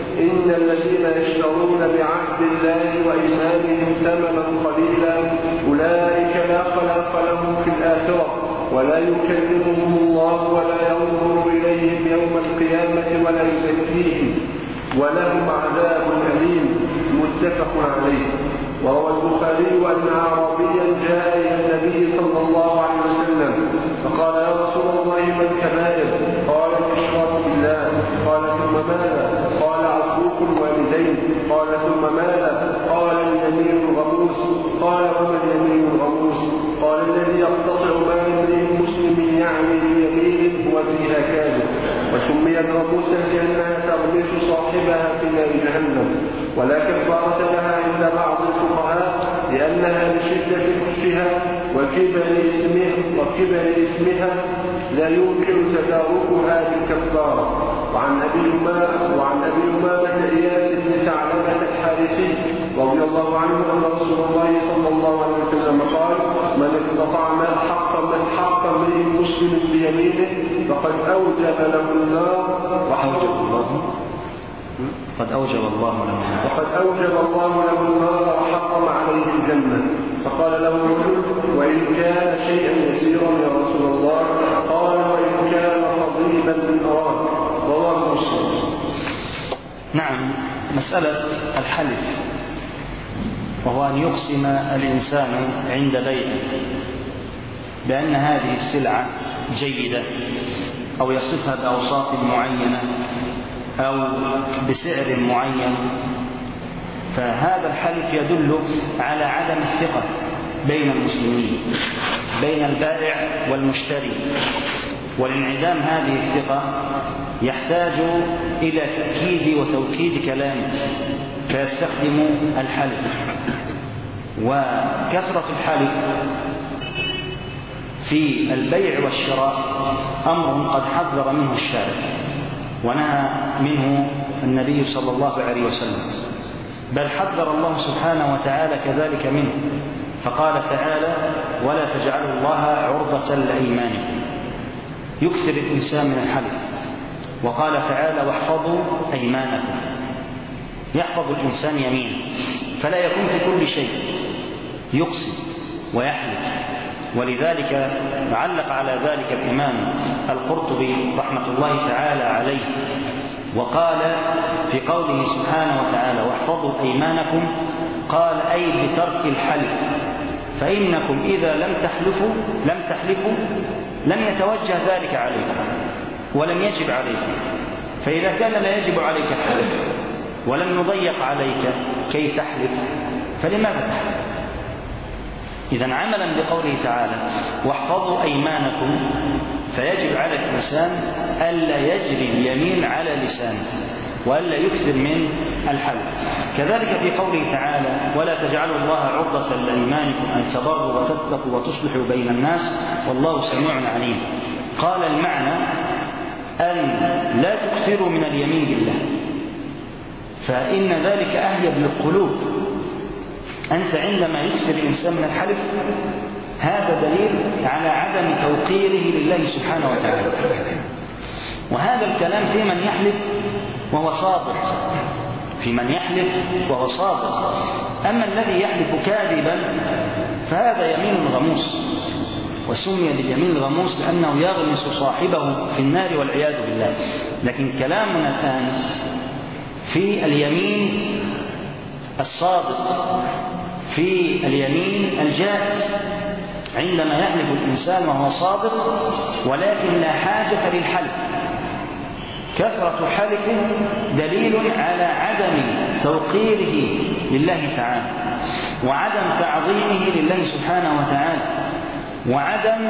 إن الذين يشترون بعهد الله وإيمانهم ثمنا قليلا أولئك لا خلاق لهم في الآخرة ولا يكلمهم الله ولا ينظر إليهم يوم القيامة ولا يزكيهم ولهم عذاب أليم. متفق عليه. وروى البخاري أن أعرابيا جاء إلى النبي صلى الله عليه وسلم فقال: يا رسول الله، ما الكبائر؟ قال: الإشراك بالله. قال: ثم ماذا؟ قال: عقوق الوالدين. قال: ثم ماذا؟ قال: اليمين الغموس. قال: وما اليمين الغموس؟ قال: الذي يقتطع مال امرئ مسلم يعني بيمين هو فيها كاذب. وسمي الغموس لأنها تغمس صاحبها في نار جهنم، ولا كفارة لها عند بعض الفقهاء لأنها لشدة كفها وكبر اسمها وكبر اسمها لا يمكن تداركها بالكفارة. وعن أبي أمامة وعن أبي أمامة إياس بن ثعلبة الحارثي رضي الله عنه أن رسول الله صلى الله عليه وسلم قال: من اقتطع مال حقا من حق امرئ مسلم بيمينه فقد أوجب له النار وحوجب الله قد أوجب الله له النار وقد أوجب الله له النار وحرم عليه الجنة. فقال له الرجل: وإن كان شيئا يسيرا يا رسول الله؟ قال: وإن كان فضيلا من أراد. رواه مسلم. نعم. مسألة الحلف، وهو أن يقسم الإنسان عند بيعه بأن هذه السلعة جيدة أو يصفها بأوصاف معينة أو بسعر معين، فهذا الحلف يدل على عدم الثقة بين المسلمين، بين البائع والمشتري. ولانعدام هذه الثقة يحتاج إلى تأكيد وتوكيد كلامه، فيستخدم الحلف. وكثرة الحلف في البيع والشراء أمر قد حذر منه الشارع ونهى منه النبي صلى الله عليه وسلم، بل حذر الله سبحانه وتعالى كذلك منه، فقال تعالى: ولا تجعلوا الله عرضة لأيمانكم. يكثر الإنسان من الحلف. وقال تعالى: واحفظوا أيمانكم. يحفظ الإنسان يمينه، فلا يكون في كل شيء يقسم ويحلف. ولذلك علق على ذلك الإمام القرطبي رحمة الله تعالى عليه وقال في قوله سبحانه وتعالى: واحفظوا أيمانكم، قال: أي بترك الحلف، فإنكم إذا لم تحلفوا لم تحلفوا لم يتوجه ذلك عليكم ولم يجب عليكم. فإذا كان لا يجب عليك الحلف ولم يضيق عليك كي تحلف، فلماذا تحلف؟ إذن عملا بقوله تعالى: واحفظوا أيمانكم، فيجب على الإنسان ألا يجري اليمين على لسانه وألا يكثر من الحلف. كذلك في قوله تعالى: ولا تجعلوا الله عرضة لأيمانكم أن تبروا وتتقوا وتصلحوا بين الناس والله سميع عليم. قال المعنى أن لا تكثروا من اليمين بالله، فإن ذلك أهيب للقلوب. أنت عندما يكثر الإنسان من الحلف هذا دليل على عدم توقيره لله سبحانه وتعالى، وهذا الكلام في من يحلف وهو صادق، في من يحلف وهو صادق. أما الذي يحلف كاذبا فهذا يمين غموس، وسمي باليمين الغموس لأنه يغمس صاحبه في النار والعياذ بالله. لكن كلامنا الآن في اليمين الصادق، في اليمين الجائز، عندما يحلف الإنسان وهو صادق ولكن لا حاجة للحلف. كثرة حلفه دليل على عدم توقيره لله تعالى، وعدم تعظيمه لله سبحانه وتعالى، وعدم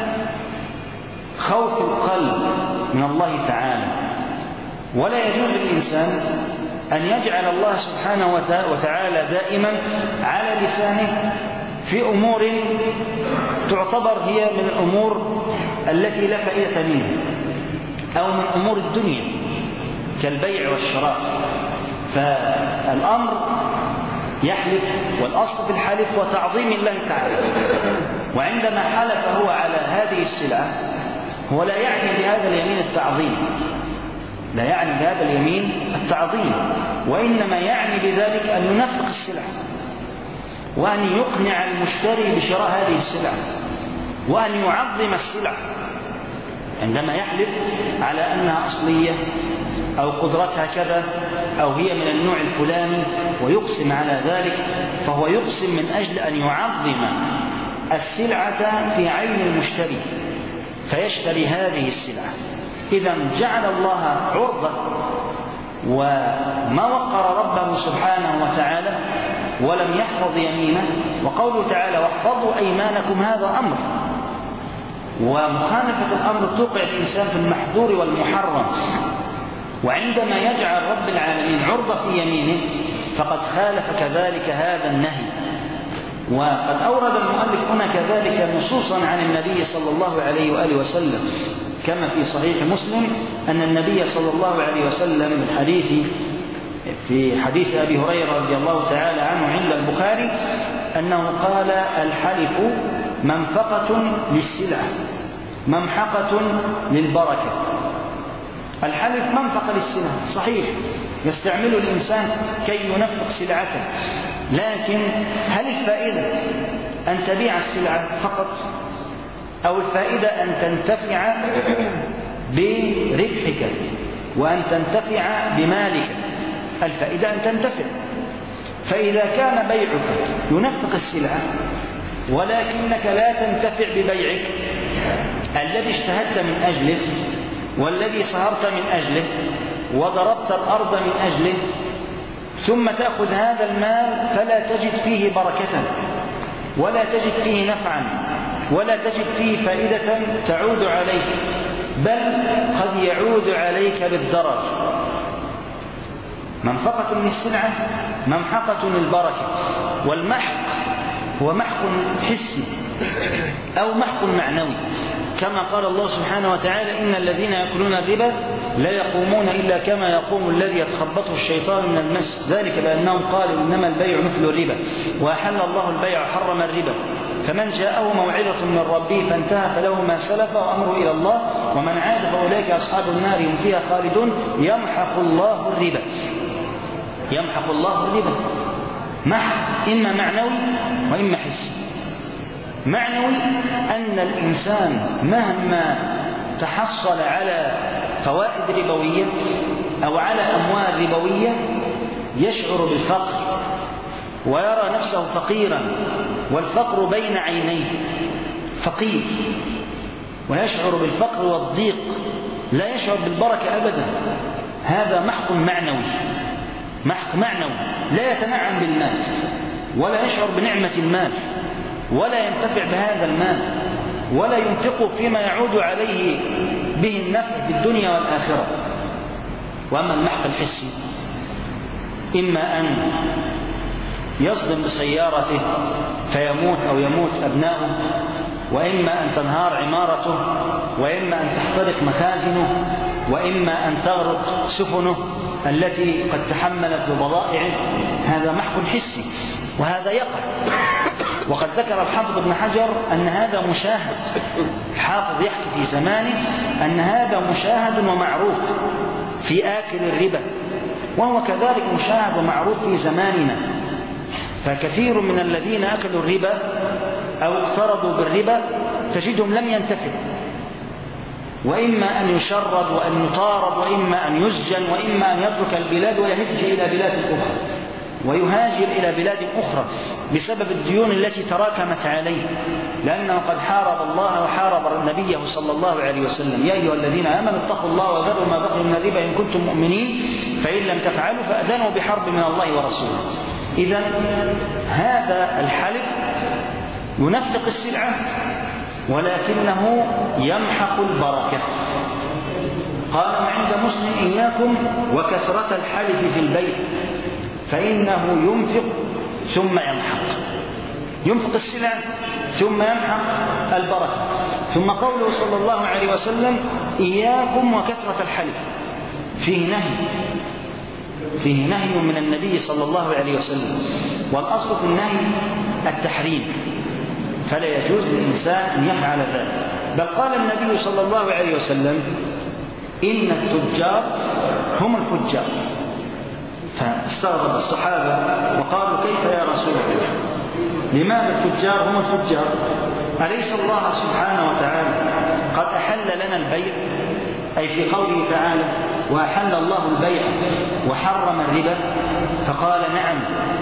خوف القلب من الله تعالى. ولا يجوز للإنسان أن يجعل الله سبحانه وتعالى دائما على لسانه في أمور تعتبر هي من الأمور التي لا فائدة منها، أو من أمور الدنيا كالبيع والشراء. فالأمر يحلف، والأصل في الحلف وتعظيم الله تعالى، وعندما حلف هو على هذه السلعة هو لا يعني بهذا اليمين التعظيم، لا يعني بهذا اليمين التعظيم، وإنما يعني بذلك أن ينفق السلعة، وأن يقنع المشتري بشراء هذه السلعة، وأن يعظم السلعة. عندما يحلف على أنها أصلية أو قدرتها كذا أو هي من النوع الفلاني ويقسم على ذلك، فهو يقسم من أجل أن يعظم السلعة في عين المشتري فيشتري هذه السلعة. إذا جعل الله عرضة وما وقر ربه سبحانه وتعالى ولم يحفظ يمينه. وقوله تعالى واحفظوا أيمانكم هذا أمر، ومخالفة الأمر توقع الإنسان في المحظور والمحرم، وعندما يجعل رب العالمين عرضة في يمينه فقد خالف كذلك هذا النهي. وقد أورد المؤلف هنا كذلك نصوصا عن النبي صلى الله عليه وآله وسلم، كما في صحيح مسلم أن النبي صلى الله عليه وسلم من حديث في حديث أبي هريرة رضي الله تعالى عنه عند البخاري أنه قال الحلف منفقة للسلعة ممحقة للبركة. الحلف منفقة للسلعة صحيح، يستعمله الإنسان كي ينفق سلعته، لكن هل الفائدة أن تبيع السلعة فقط، أو الفائدة أن تنتفع بربحك وأن تنتفع بمالك؟ الفائدة أن تنتفع. فإذا كان بيعك ينفق السلعة ولكنك لا تنتفع ببيعك الذي اجتهدت من أجله والذي سهرت من أجله وضربت الأرض من أجله، ثم تأخذ هذا المال فلا تجد فيه بركة ولا تجد فيه نفعا ولا تجد فيه فائدة تعود عليك، بل قد يعود عليك بالضرر. منفقة للسلعة ممحقة للبركة. والمحق هو محق حسي أو محق معنوي، كما قال الله سبحانه وتعالى إن الذين يأكلون الربا لا يقومون إلا كما يقوم الذي يتخبطه الشيطان من المس، ذلك بأنهم قالوا إنما البيع مثل الربا وأحل الله البيع وحرم الربا، فمن جاءه موعظة من ربه فانتهى فله ما سلف وأمره إلى الله ومن عاد فأولئك أصحاب النار هم فيها خالدون يمحق الله الربا. يمحق الله الربا محق إما معنوي وإما حسي. معنوي أن الإنسان مهما تحصل على فوائد ربوية أو على أموال ربوية يشعر بالفقر ويرى نفسه فقيرا، والفقر بين عينيه فقير، ويشعر بالفقر والضيق، لا يشعر بالبركة أبدا. هذا محق معنوي، محق معنوي، لا يتنعم بالمال ولا يشعر بنعمة المال ولا ينتفع بهذا المال ولا ينفقه فيما يعود عليه به النفع في الدنيا والآخرة. وأما المحق الحسي إما أن يصدم بسيارته فيموت أو يموت أبناؤه وإما أن تنهار عمارته، وإما أن تحترق مخازنه، وإما أن تغرق سفنه التي قد تحملت ببضائعه. هذا محق حسي وهذا يقع. وقد ذكر الحافظ ابن حجر أن هذا مشاهد، الحافظ يحكي في زمانه أن هذا مشاهد ومعروف في آكل الربا، وهو كذلك مشاهد ومعروف في زماننا. فكثير من الذين أكلوا الربا أو اقترضوا بالربا تجدهم لم ينتفعوا، وإما أن يشرد وأن يطارد، وإما أن يسجن، وإما أن يترك البلاد ويهج إلى بلاد أخرى ويهاجر إلى بلاد أخرى بسبب الديون التي تراكمت عليه، لأنه قد حارب الله وحارب نبيه صلى الله عليه وسلم: يا أيها الذين آمنوا اتقوا الله وذروا ما بقي من الربا إن كنتم مؤمنين فإن لم تفعلوا فأذنوا بحرب من الله ورسوله. إذن هذا الحلف ينفق السلعة ولكنه يمحق البركة. قال وعند مسلم: إياكم وكثرة الحلف في البيع فإنه ينفق ثم يمحق، ينفق السلع ثم يمحق البركة. ثم قوله صلى الله عليه وسلم: إياكم وكثرة الحلف، فيه نهي، فيه نهي من النبي صلى الله عليه وسلم، والأصل في النهي التحريم، فلا يجوز للإنسان أن يفعل ذلك. بل قال النبي صلى الله عليه وسلم: إن التجار هم الفجار. فاستغرب الصحابة وقالوا: كيف يا رسول الله؟ لماذا التجار هم الفجار؟ أليس الله سبحانه وتعالى قد أحل لنا البيع؟ أي في قوله تعالى: وأحل الله البيع وحرم الربا. فقال: نعم،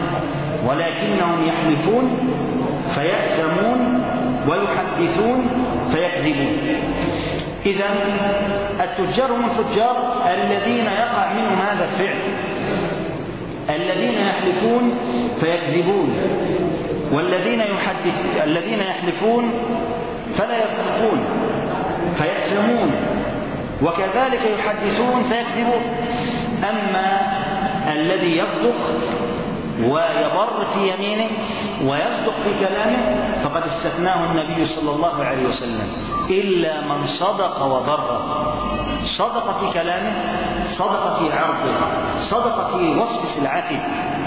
ولكنهم يحلفون فيأثمون ويحدثون فيكذبون. إذن التجار هم الفجار الذين يقع منهم هذا الفعل، الذين يحلفون فيكذبون، والذين يحدث الذين يحلفون فلا يصدقون فيأثمون، وكذلك يحدثون فيكذبون. أما الذي يصدق ويبر في يمينه ويصدق في كلامه فقد استثناه النبي صلى الله عليه وسلم: إلا من صدق وبر. صدق في كلامه، صدق في عرضه، صدق في وصف سلعته،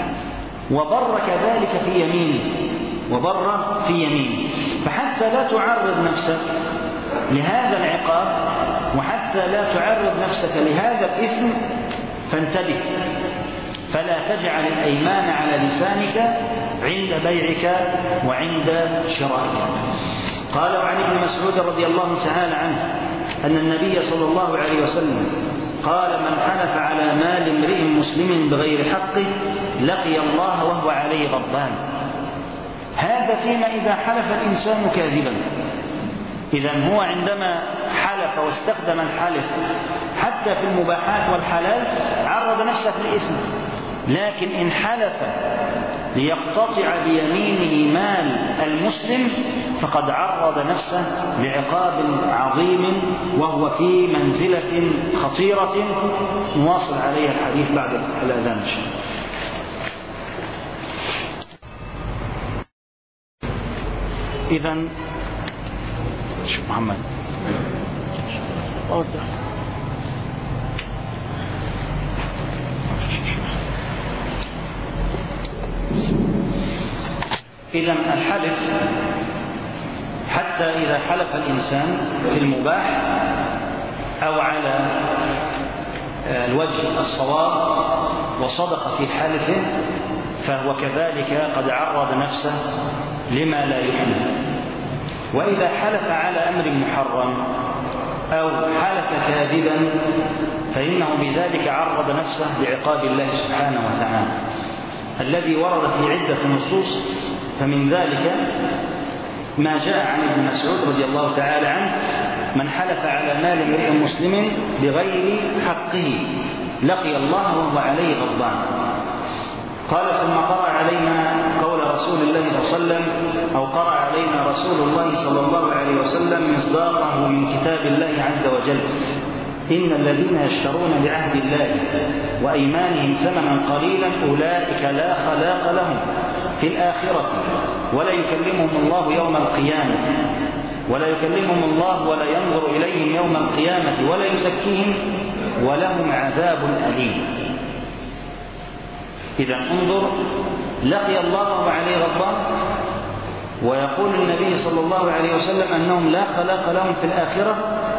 وبر كذلك في يمينه، وبر في يمينه. فحتى لا تعرض نفسك لهذا العقاب، وحتى لا تعرض نفسك لهذا الإثم، فانتبه، فلا تجعل الأيمان على لسانك عند بيعك وعند شرائك. قال وعن ابن مسعود رضي الله تعالى عنه أن النبي صلى الله عليه وسلم قال: من حلف على مال امرئ مسلم بغير حقه لقي الله وهو عليه غضبان. هذا فيما إذا حلف الإنسان كاذبا. إذن هو عندما حلف واستخدم الحلف حتى في المباحات والحلال عرض نفسه في الإثم، لكن إن حلف ليقتطع بيمينه مال المسلم فقد عرض نفسه لعقاب عظيم، وهو في منزلة خطيرة نواصل عليها الحديث بعد الأذان إن شاء الله. إذن شوف محمد إذن الحلف حتى إذا حلف الإنسان في المباح أو على الوجه الصواب وصدق في حلفه فهو كذلك قد عرض نفسه لما لا يحمل. وإذا حلف على أمر محرم أو حلف كاذبا فإنه بذلك عرض نفسه لعقاب الله سبحانه وتعالى الذي ورد في عدة نصوص. فمن ذلك ما جاء عن ابن مسعود رضي الله تعالى عنه: من حلف على مال امرئ مسلم بغير حقه لقي الله وهو عليه غضبان. قال ثم قرأ علينا قول رسول الله صلى الله عليه وسلم، أو قرأ علينا رسول الله صلى الله عليه وسلم مصداقه من كتاب الله عز وجل: إن الذين يشترون بعهد الله وأيمانهم ثمنا قليلا أولئك لا خلاق لهم في الآخرة ولا يكلمهم الله يوم القيامة ولا يكلمهم الله ولا ينظر إليهم يوم القيامة ولا يزكيهم ولهم عذاب أليم. إذا انظر، لقي الله وعليه غضبان، ويقول النبي صلى الله عليه وسلم أنهم لا خلاق لهم في الآخرة،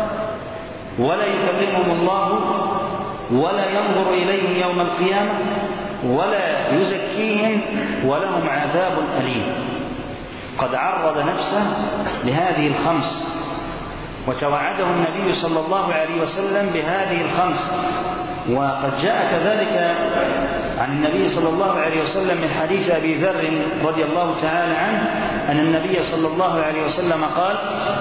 ولا يكلمهم الله ولا ينظر إليهم يوم القيامة ولا يزكيهم ولهم عذاب أليم. قد عرض نفسه لهذه الخمس، وتوعده النبي صلى الله عليه وسلم بهذه الخمس. وقد جاء كذلك عن النبي صلى الله عليه وسلم من حديث أبي ذر رضي الله تعالى عنه أن النبي صلى الله عليه وسلم قال: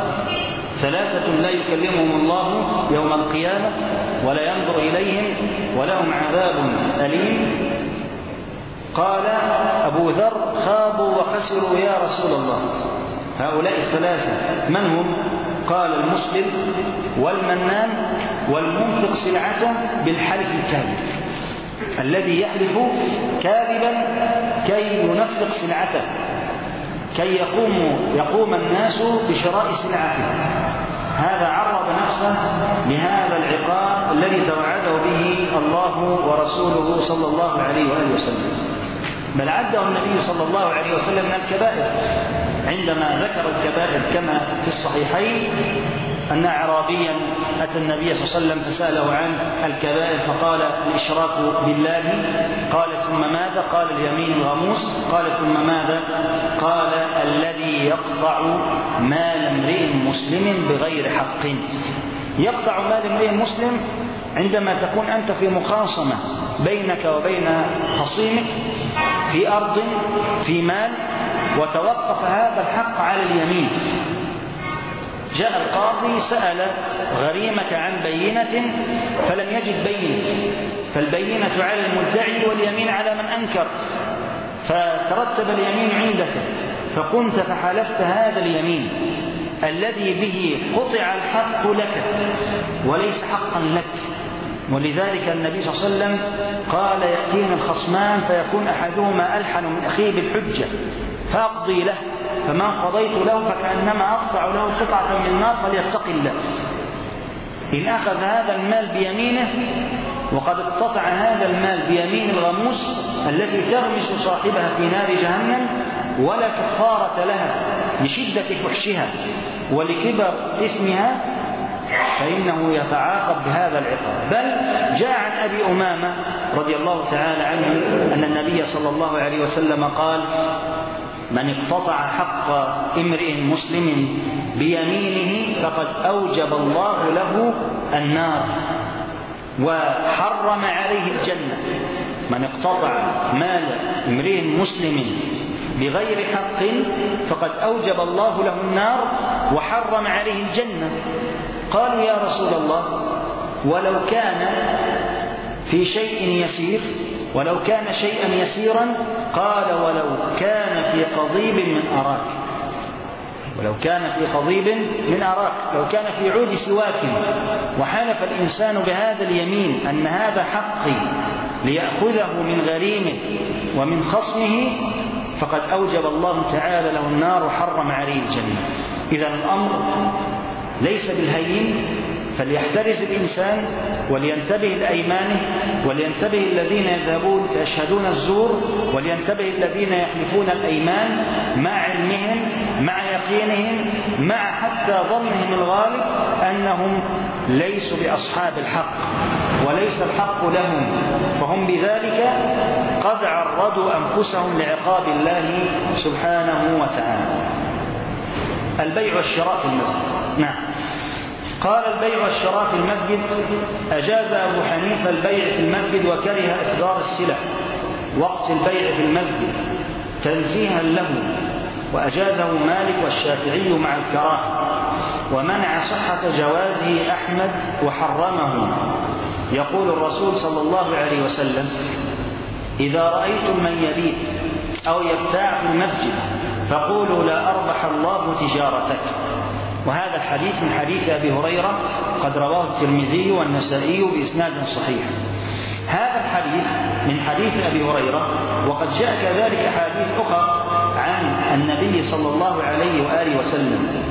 ثلاثة لا يكلمهم الله يوم القيامة ولا ينظر إليهم ولهم عذاب أليم. قال أبو ذر: خابوا وخسروا يا رسول الله، هؤلاء الثلاثة من هم؟ قال: المسلم والمنان والمنفق سلعته بالحلف الكاذب، الذي يحلف كاذبا كي ينفق سلعته، كي يقوم يقوم الناس بشراء سلعته. هذا عرض نفسه لهذا العقاب الذي توعده به الله ورسوله صلى الله عليه وآله وسلم، بل عده النبي صلى الله عليه وسلم من الكبائر عندما ذكر الكبائر كما في الصحيحين أن أعرابيا أتى النبي صلى الله عليه وسلم فسأله عن الكبائر فقال: الإشراك بالله. قال: ثم ماذا؟ قال: اليمين الغموس. قال: ثم ماذا؟ قال: الذي يقطع مال امرئ مسلم بغير حق. يقطع مال امرئ مسلم عندما تكون أنت في مخاصمة بينك وبين خصيمك في أرض في مال، وتوقف هذا الحق على اليمين. جاء القاضي سأل غريمك عن بينة فلم يجد بينة، فالبينة على المدعي واليمين على من أنكر، فترتب اليمين عندك، فقمت فحلفت هذا اليمين الذي به قطع الحق لك وليس حقا لك. ولذلك النبي صلى الله عليه وسلم قال: يأتيني الخصمان فيكون أحدهما ألحن من أخيه بالحجة فأقضي له، فما قضيت له فكأنما أقطع له قطعة من النار فليتق الله. إن أخذ هذا المال بيمينه وقد اقتطع هذا المال بيمين الغموس التي تغمس صاحبها في نار جهنم ولا كفارة لها لشدة فحشها ولكبر إثمها، فإنه يتعاقب بهذا العقاب. بل جاء عن أبي أمامة رضي الله تعالى عنه أن النبي صلى الله عليه وسلم قال: من اقتطع حق امرئ مسلم بيمينه فقد أوجب الله له النار وحرم عليه الجنة. من اقتطع مال امرئ مسلم بغير حق فقد أوجب الله له النار وحرم عليه الجنة. قالوا: يا رسول الله، ولو كان في شيء يسير، ولو كان شيئا يسيرا؟ قال: ولو كان في قضيب من أراك، ولو كان في قضيب من أراك، لو كان في عود سواك وحلف الإنسان بهذا اليمين أن هذا حقي ليأخذه من غريمه ومن خصمه فقد أوجب الله تعالى له النار وحرم عليه الجنة. إذا الأمر ليس بالهين، فليحترز الإنسان ولينتبه لأيمانه، ولينتبه الذين يذهبون فيشهدون الزور، ولينتبه الذين يحلفون الأيمان مع علمهم مع يقينهم مع حتى ظنهم الغالب أنهم ليسوا بأصحاب الحق وليس الحق لهم، فهم بذلك قد عرضوا أنفسهم لعقاب الله سبحانه وتعالى. البيع والشراء في المسجد. نعم، قال: البيع والشراء في المسجد. أجاز أبو حنيفة البيع في المسجد وكره إحضار السلع وقت البيع في المسجد تنزيها له، وأجازه مالك والشافعي مع الكراهة، ومنع صحة جوازه أحمد وحرمه. يقول الرسول صلى الله عليه وسلم: إذا رأيتم من يبيع أو يبتاع في المسجد فقولوا لا أربح الله تجارتك. وهذا الحديث من حديث أبي هريرة قد رواه الترمذي والنسائي بإسناد صحيح. هذا الحديث من حديث أبي هريرة، وقد جاء كذلك حديث أخرى عن النبي صلى الله عليه وآله وسلم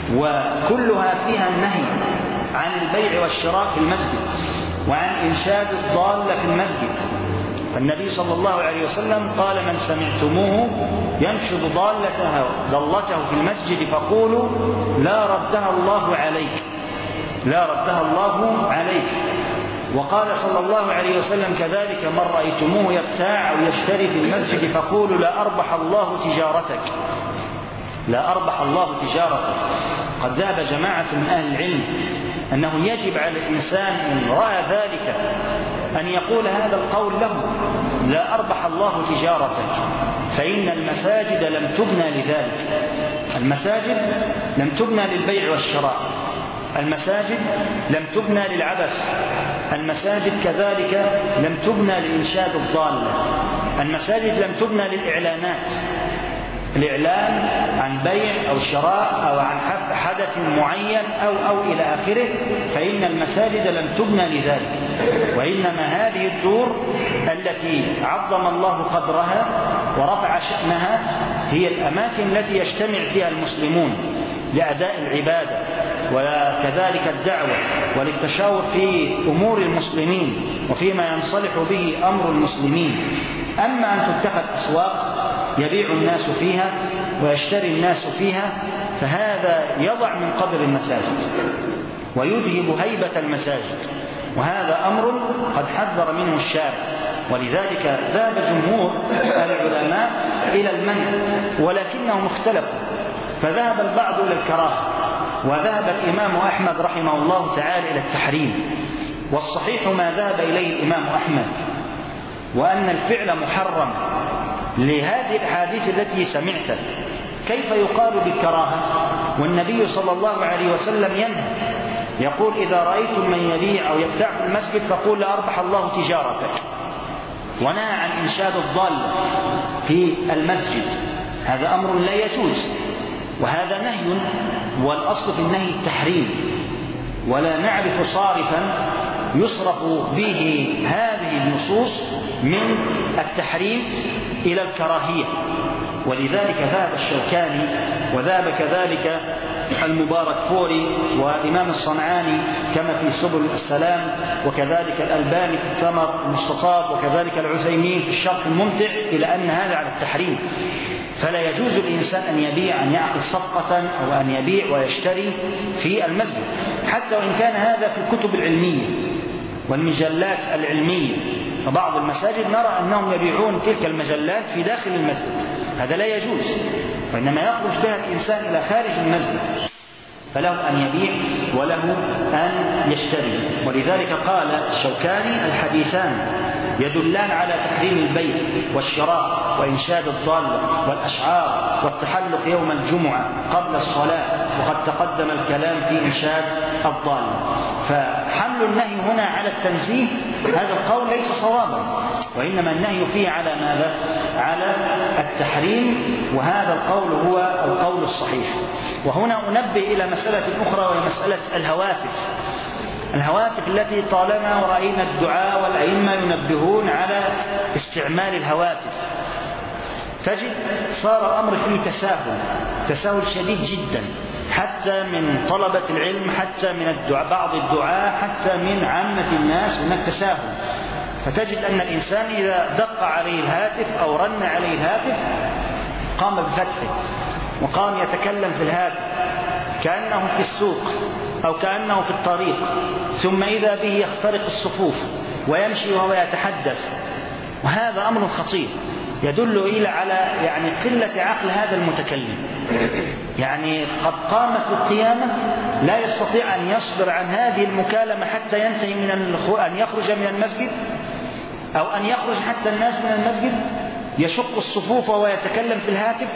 وكلها فيها النهي عن البيع والشراء في المسجد وعن إنشاد الضالة في المسجد. فالنبي صلى الله عليه وسلم قال: من سمعتموه ينشد ضالته ضالته في المسجد فقولوا لا ردها الله عليك، لا ردها الله عليك. وقال صلى الله عليه وسلم كذلك: من رأيتموه يبتاع أو يشتري في المسجد فقولوا لا أربح الله تجارتك، لا أربح الله تجارتك. قد ذهب جماعة من أهل العلم أنه يجب على الإنسان إن رأى ذلك أن يقول هذا القول له: لا أربح الله تجارتك، فإن المساجد لم تبنى لذلك. المساجد لم تبنى للبيع والشراء، المساجد لم تبنى للعبث، المساجد كذلك لم تبنى لإنشاد الضالة، المساجد لم تبنى للإعلانات، الإعلان عن بيع أو شراء أو عن حدث معين أو أو إلى آخره، فإن المساجد لم تبنى لذلك. وإنما هذه الدور التي عظم الله قدرها ورفع شأنها هي الأماكن التي يجتمع فيها المسلمون لأداء العبادة وكذلك الدعوة وللتشاور في أمور المسلمين وفيما ينصلح به أمر المسلمين. أما أن تتخذ أسواق يبيع الناس فيها ويشتري الناس فيها فهذا يضع من قدر المساجد ويذهب هيبة المساجد، وهذا أمر قد حذر منه الشارع. ولذلك ذهب جمهور العلماء إلى المنع ولكنهم اختلفوا، فذهب البعض إلى الكراهة وذهب الإمام أحمد رحمه الله تعالى إلى التحريم. والصحيح ما ذهب إليه الإمام أحمد، وأن الفعل محرم لهذه الحديث التي سمعت. كيف يقال بالكراهة والنبي صلى الله عليه وسلم ينهى، يقول: إذا رأيتم من يبيع أو يبتاع في المسجد فقول لا أربح الله تجارتك، ونهى عن إنشاد الضالة في المسجد. هذا أمر لا يجوز، وهذا نهي، والأصل في النهي التحريم، ولا نعرف صارفا يصرف به هذه النصوص من التحريم إلى الكراهية. ولذلك ذهب الشوكاني وذهب كذلك المبارك فوري وإمام الصنعاني كما في سبل السلام، وكذلك الألباني في الثمر المستطاب، وكذلك العثيمين في الشرح الممتع، إلى أن هذا على التحريم. فلا يجوز الإنسان أن يبيع أن يعقد صفقة أو أن يبيع ويشتري في المسجد، حتى وإن كان هذا في الكتب العلمية والمجلات العلمية. فبعض المساجد نرى أنهم يبيعون تلك المجلات في داخل المسجد، هذا لا يجوز، وإنما يخرج بها الإنسان إلى خارج المسجد، فله أن يبيع وله أن يشتري. ولذلك قال الشوكاني: الحديثان يدلان على تحريم البيع والشراء وإنشاد الضالة والأشعار والتحلق يوم الجمعة قبل الصلاة، وقد تقدم الكلام في إنشاد الضالة. فحمل النهي هنا على التنزيه هذا القول ليس صوابا، وإنما النهي فيه على ماذا؟ على التحريم، وهذا القول هو القول الصحيح. وهنا أنبه إلى مسألة أخرى، وهي مسألة الهواتف. الهواتف التي طالما رأينا الدعاء والأئمة ينبهون على استعمال الهواتف، تجد صار الأمر فيه تساهل تساهل شديد جدا، حتى من طلبة العلم، حتى من الدعاء بعض الدعاء، حتى من عامة الناس هناك تساهل. فتجد أن الإنسان إذا دق عليه الهاتف أو رن عليه الهاتف قام بفتحه وقام يتكلم في الهاتف كأنه في السوق أو كأنه في الطريق، ثم إذا به يخترق الصفوف ويمشي وهو يتحدث. وهذا أمر خطير يدل إلى على يعني قلة عقل هذا المتكلم. يعني قد قامت القيامة لا يستطيع أن يصبر عن هذه المكالمة حتى ينتهي من أن يخرج من المسجد، أو أن يخرج حتى الناس من المسجد، يشق الصفوف ويتكلم في الهاتف.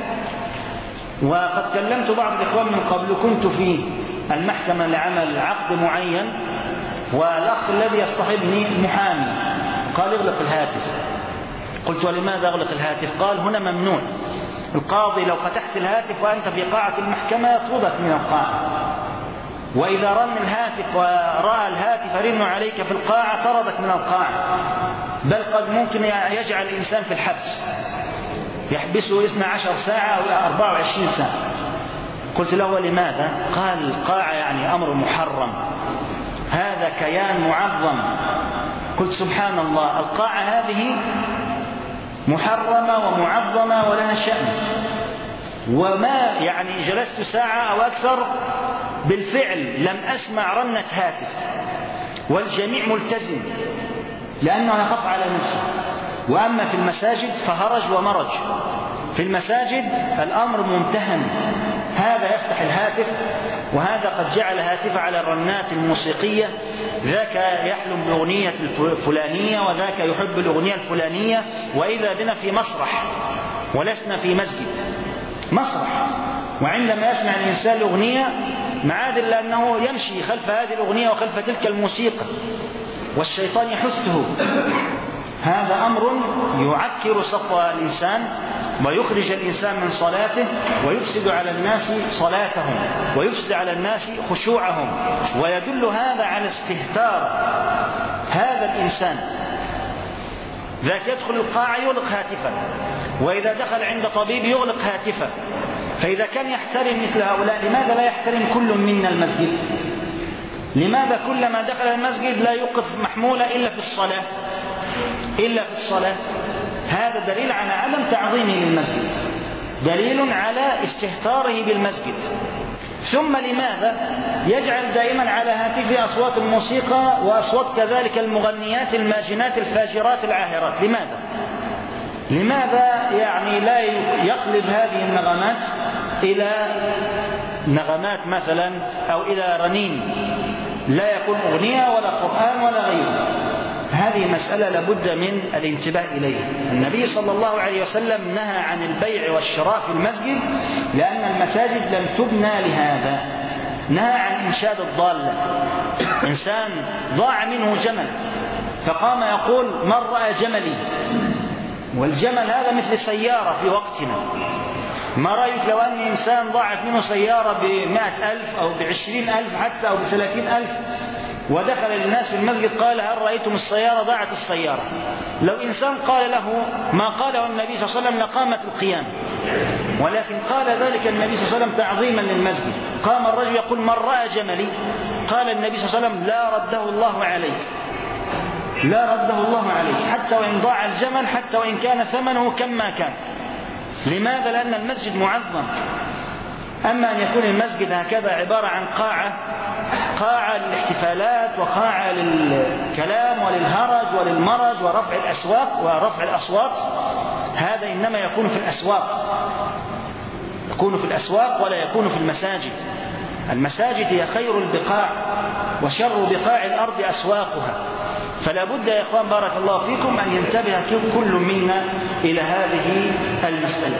وقد كلمت بعض الإخوان من قبل، كنت في المحكمة لعمل عقد معين، والأخ الذي يصطحبني محامي قال: اغلق الهاتف. قلت: ولماذا اغلق الهاتف؟ قال: هنا ممنوع، القاضي لو فتحت الهاتف وأنت في قاعة المحكمة يطردك من القاعة، وإذا رن الهاتف ورأى الهاتف رن عليك في القاعة طردك من القاعة، بل قد ممكن يجعل الإنسان في الحبس، يحبسه اثنتي عشرة ساعة أو أربعة وعشرين ساعة. قلت له لماذا؟ قال القاعة يعني أمر محرم، هذا كيان معظم. قلت سبحان الله، القاعة هذه محرمة ومعظمة ولها شأن، وما يعني جلست ساعة أو أكثر بالفعل لم أسمع رنة هاتف، والجميع ملتزم لأنه يخاف على نفسه. وأما في المساجد فهرج ومرج. في المساجد الأمر ممتهن، هذا يفتح الهاتف وهذا قد جعل هاتفه على الرنات الموسيقية، ذاك يحلم بأغنية الفلانية وذاك يحب الأغنية الفلانية، وإذا بنا في مسرح ولسنا في مسجد، مسرح. وعندما يسمع الإنسان الأغنية معاد إلا أنه يمشي خلف هذه الأغنية وخلف تلك الموسيقى، والشيطان يحثه. هذا أمر يعكر صفو الإنسان ويخرج الإنسان من صلاته، ويفسد على الناس صلاتهم، ويفسد على الناس خشوعهم، ويدل هذا على استهتار هذا الإنسان. ذاك يدخل القاعة يغلق هاتفا، وإذا دخل عند طبيب يغلق هاتفا. فإذا كان يحترم مثل هؤلاء، لماذا لا يحترم كل منا المسجد؟ لماذا كلما دخل المسجد لا يوقف محمولة إلا في الصلاة إلا في الصلاة؟ هذا دليل على عدم تعظيمه للمسجد، دليل على استهتاره بالمسجد. ثم لماذا يجعل دائما على هاتفه أصوات الموسيقى وأصوات كذلك المغنيات الماجنات الفاجرات العاهرات؟ لماذا؟ لماذا يعني لا يقلب هذه النغمات إلى نغمات مثلا أو إلى رنين، لا يكون أغنية ولا قرآن ولا غيره؟ هذه مسألة لابد من الانتباه إليها. النبي صلى الله عليه وسلم نهى عن البيع والشراء في المسجد لأن المساجد لم تبنى لهذا. نهى عن إنشاد الضالة. إنسان ضاع منه جمل فقام يقول من رأى جملي، والجمل هذا مثل سيارة في وقتنا. ما رأيك لو أن إنسان ضاعت منه سيارة بمائة ألف أو بعشرين ألف حتى أو بثلاثين ألف، ودخل الناس في المسجد قال هل رأيتم السيارة؟ ضاعت السيارة. لو إنسان قال له ما قاله النبي صلى الله عليه وسلم لقامت القيام، ولكن قال ذلك النبي صلى الله عليه وسلم تعظيما للمسجد. قام الرجل يقول من رأى جملي، قال النبي صلى الله عليه وسلم لا رده الله عليك، لا رده الله عليك حتى وإن ضاع الجمل، حتى وإن كان ثمنه كما كان. لماذا؟ لأن المسجد معظم. أما أن يكون المسجد هكذا عبارة عن قاعة قاعة للاحتفالات وقاعة للكلام وللهرج وللمرج ورفع الأسواق ورفع الأصوات، هذا إنما يكون في الأسواق، يكون في الأسواق ولا يكون في المساجد. المساجد هي خير البقاع وشر بقاع الأرض أسواقها. فلا بد يا إخوان بارك الله فيكم أن ينتبه كل منا إلى هذه المسألة.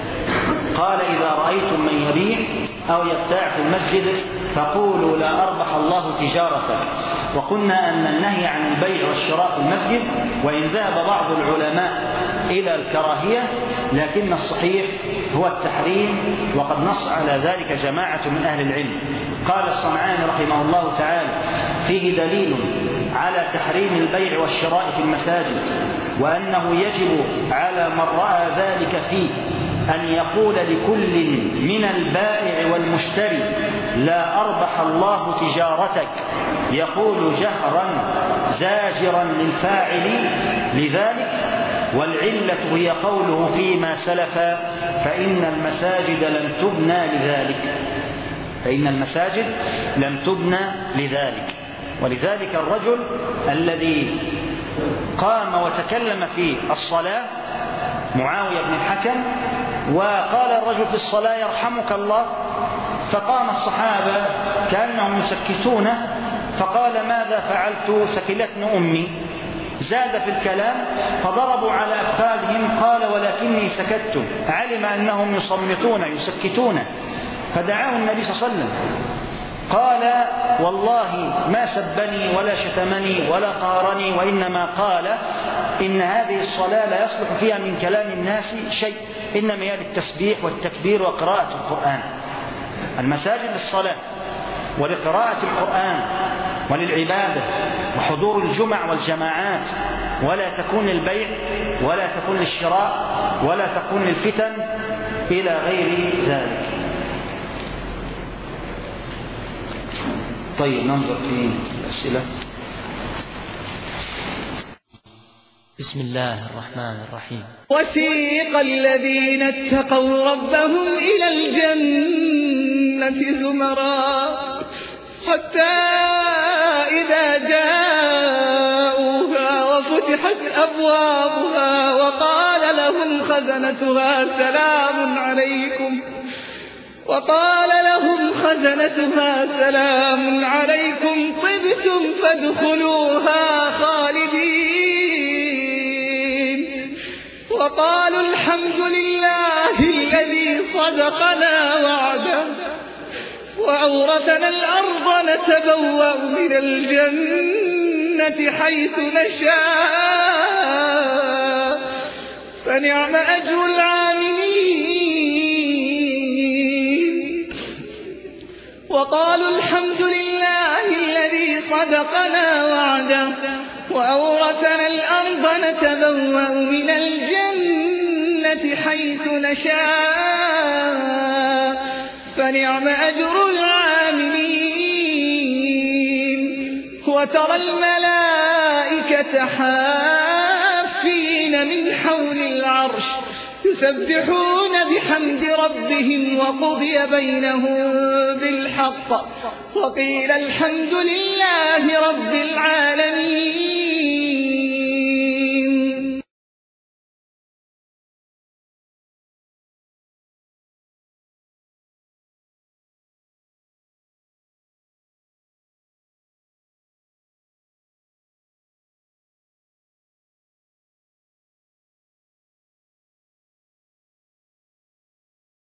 قال إذا رأيتم من يبيع أو يبتاع في المسجد فقولوا لا أربح الله تجارتك. وقلنا أن النهي عن البيع والشراء في المسجد وإن ذهب بعض العلماء إلى الكراهية، لكن الصحيح هو التحريم، وقد نص على ذلك جماعة من أهل العلم. قال الصنعاني رحمه الله تعالى فيه دليل على تحريم البيع والشراء في المساجد، وأنه يجب على من رأى ذلك فيه أن يقول لكل من البائع والمشتري لا أربح الله تجارتك، يقول جهرا زاجرا للفاعل لذلك. والعلة هي قوله فيما سلف فإن المساجد لم تبنى لذلك، فإن المساجد لم تبنى لذلك. ولذلك الرجل الذي قام وتكلم في الصلاة معاوية بن الحكم، وقال الرجل في الصلاة يرحمك الله، فقام الصحابة كأنهم يسكتونه، فقال ماذا فعلت؟ سكلتني أمي. زاد في الكلام فضربوا على أفخاذهم، قال ولكني سكت. علم أنهم يصمتون يسكتون، فدعاه النبي صلى الله عليه وسلم قال والله ما سبني ولا شتمني ولا قهرني، وإنما قال إن هذه الصلاة لا يصلح فيها من كلام الناس شيء، إنما هي للتسبيح والتكبير وقراءة القرآن. المساجد للصلاة ولقراءة القرآن وللعبادة وحضور الجمع والجماعات، ولا تكون للبيع ولا تكون للشراء ولا تكون للفتن إلى غير ذلك. طيب ننظر في الأسئلة. بسم الله الرحمن الرحيم. وسيق الذين اتقوا ربهم إلى الجنة زمرا حتى إذا جاءوها وفتحت أبوابها وقال لهم خزنتها سلام عليكم وقال لهم خزنتها سلام عليكم طبتم فادخلوها خالدين وقالوا الحمد لله الذي صدقنا وعده وأورثنا الأرض نتبوأ من الجنة حيث نشاء فنعم أجر العاملين وقالوا الحمد لله الذي صدقنا وعده وأورثنا الأرض نتبوأ من الجنة حيث نشاء فنعم أجر العاملين وترى الملائكة حافين من حول العرش يسبحون بحمد ربهم وقضي بينهم بالحق وقيل الحمد لله رب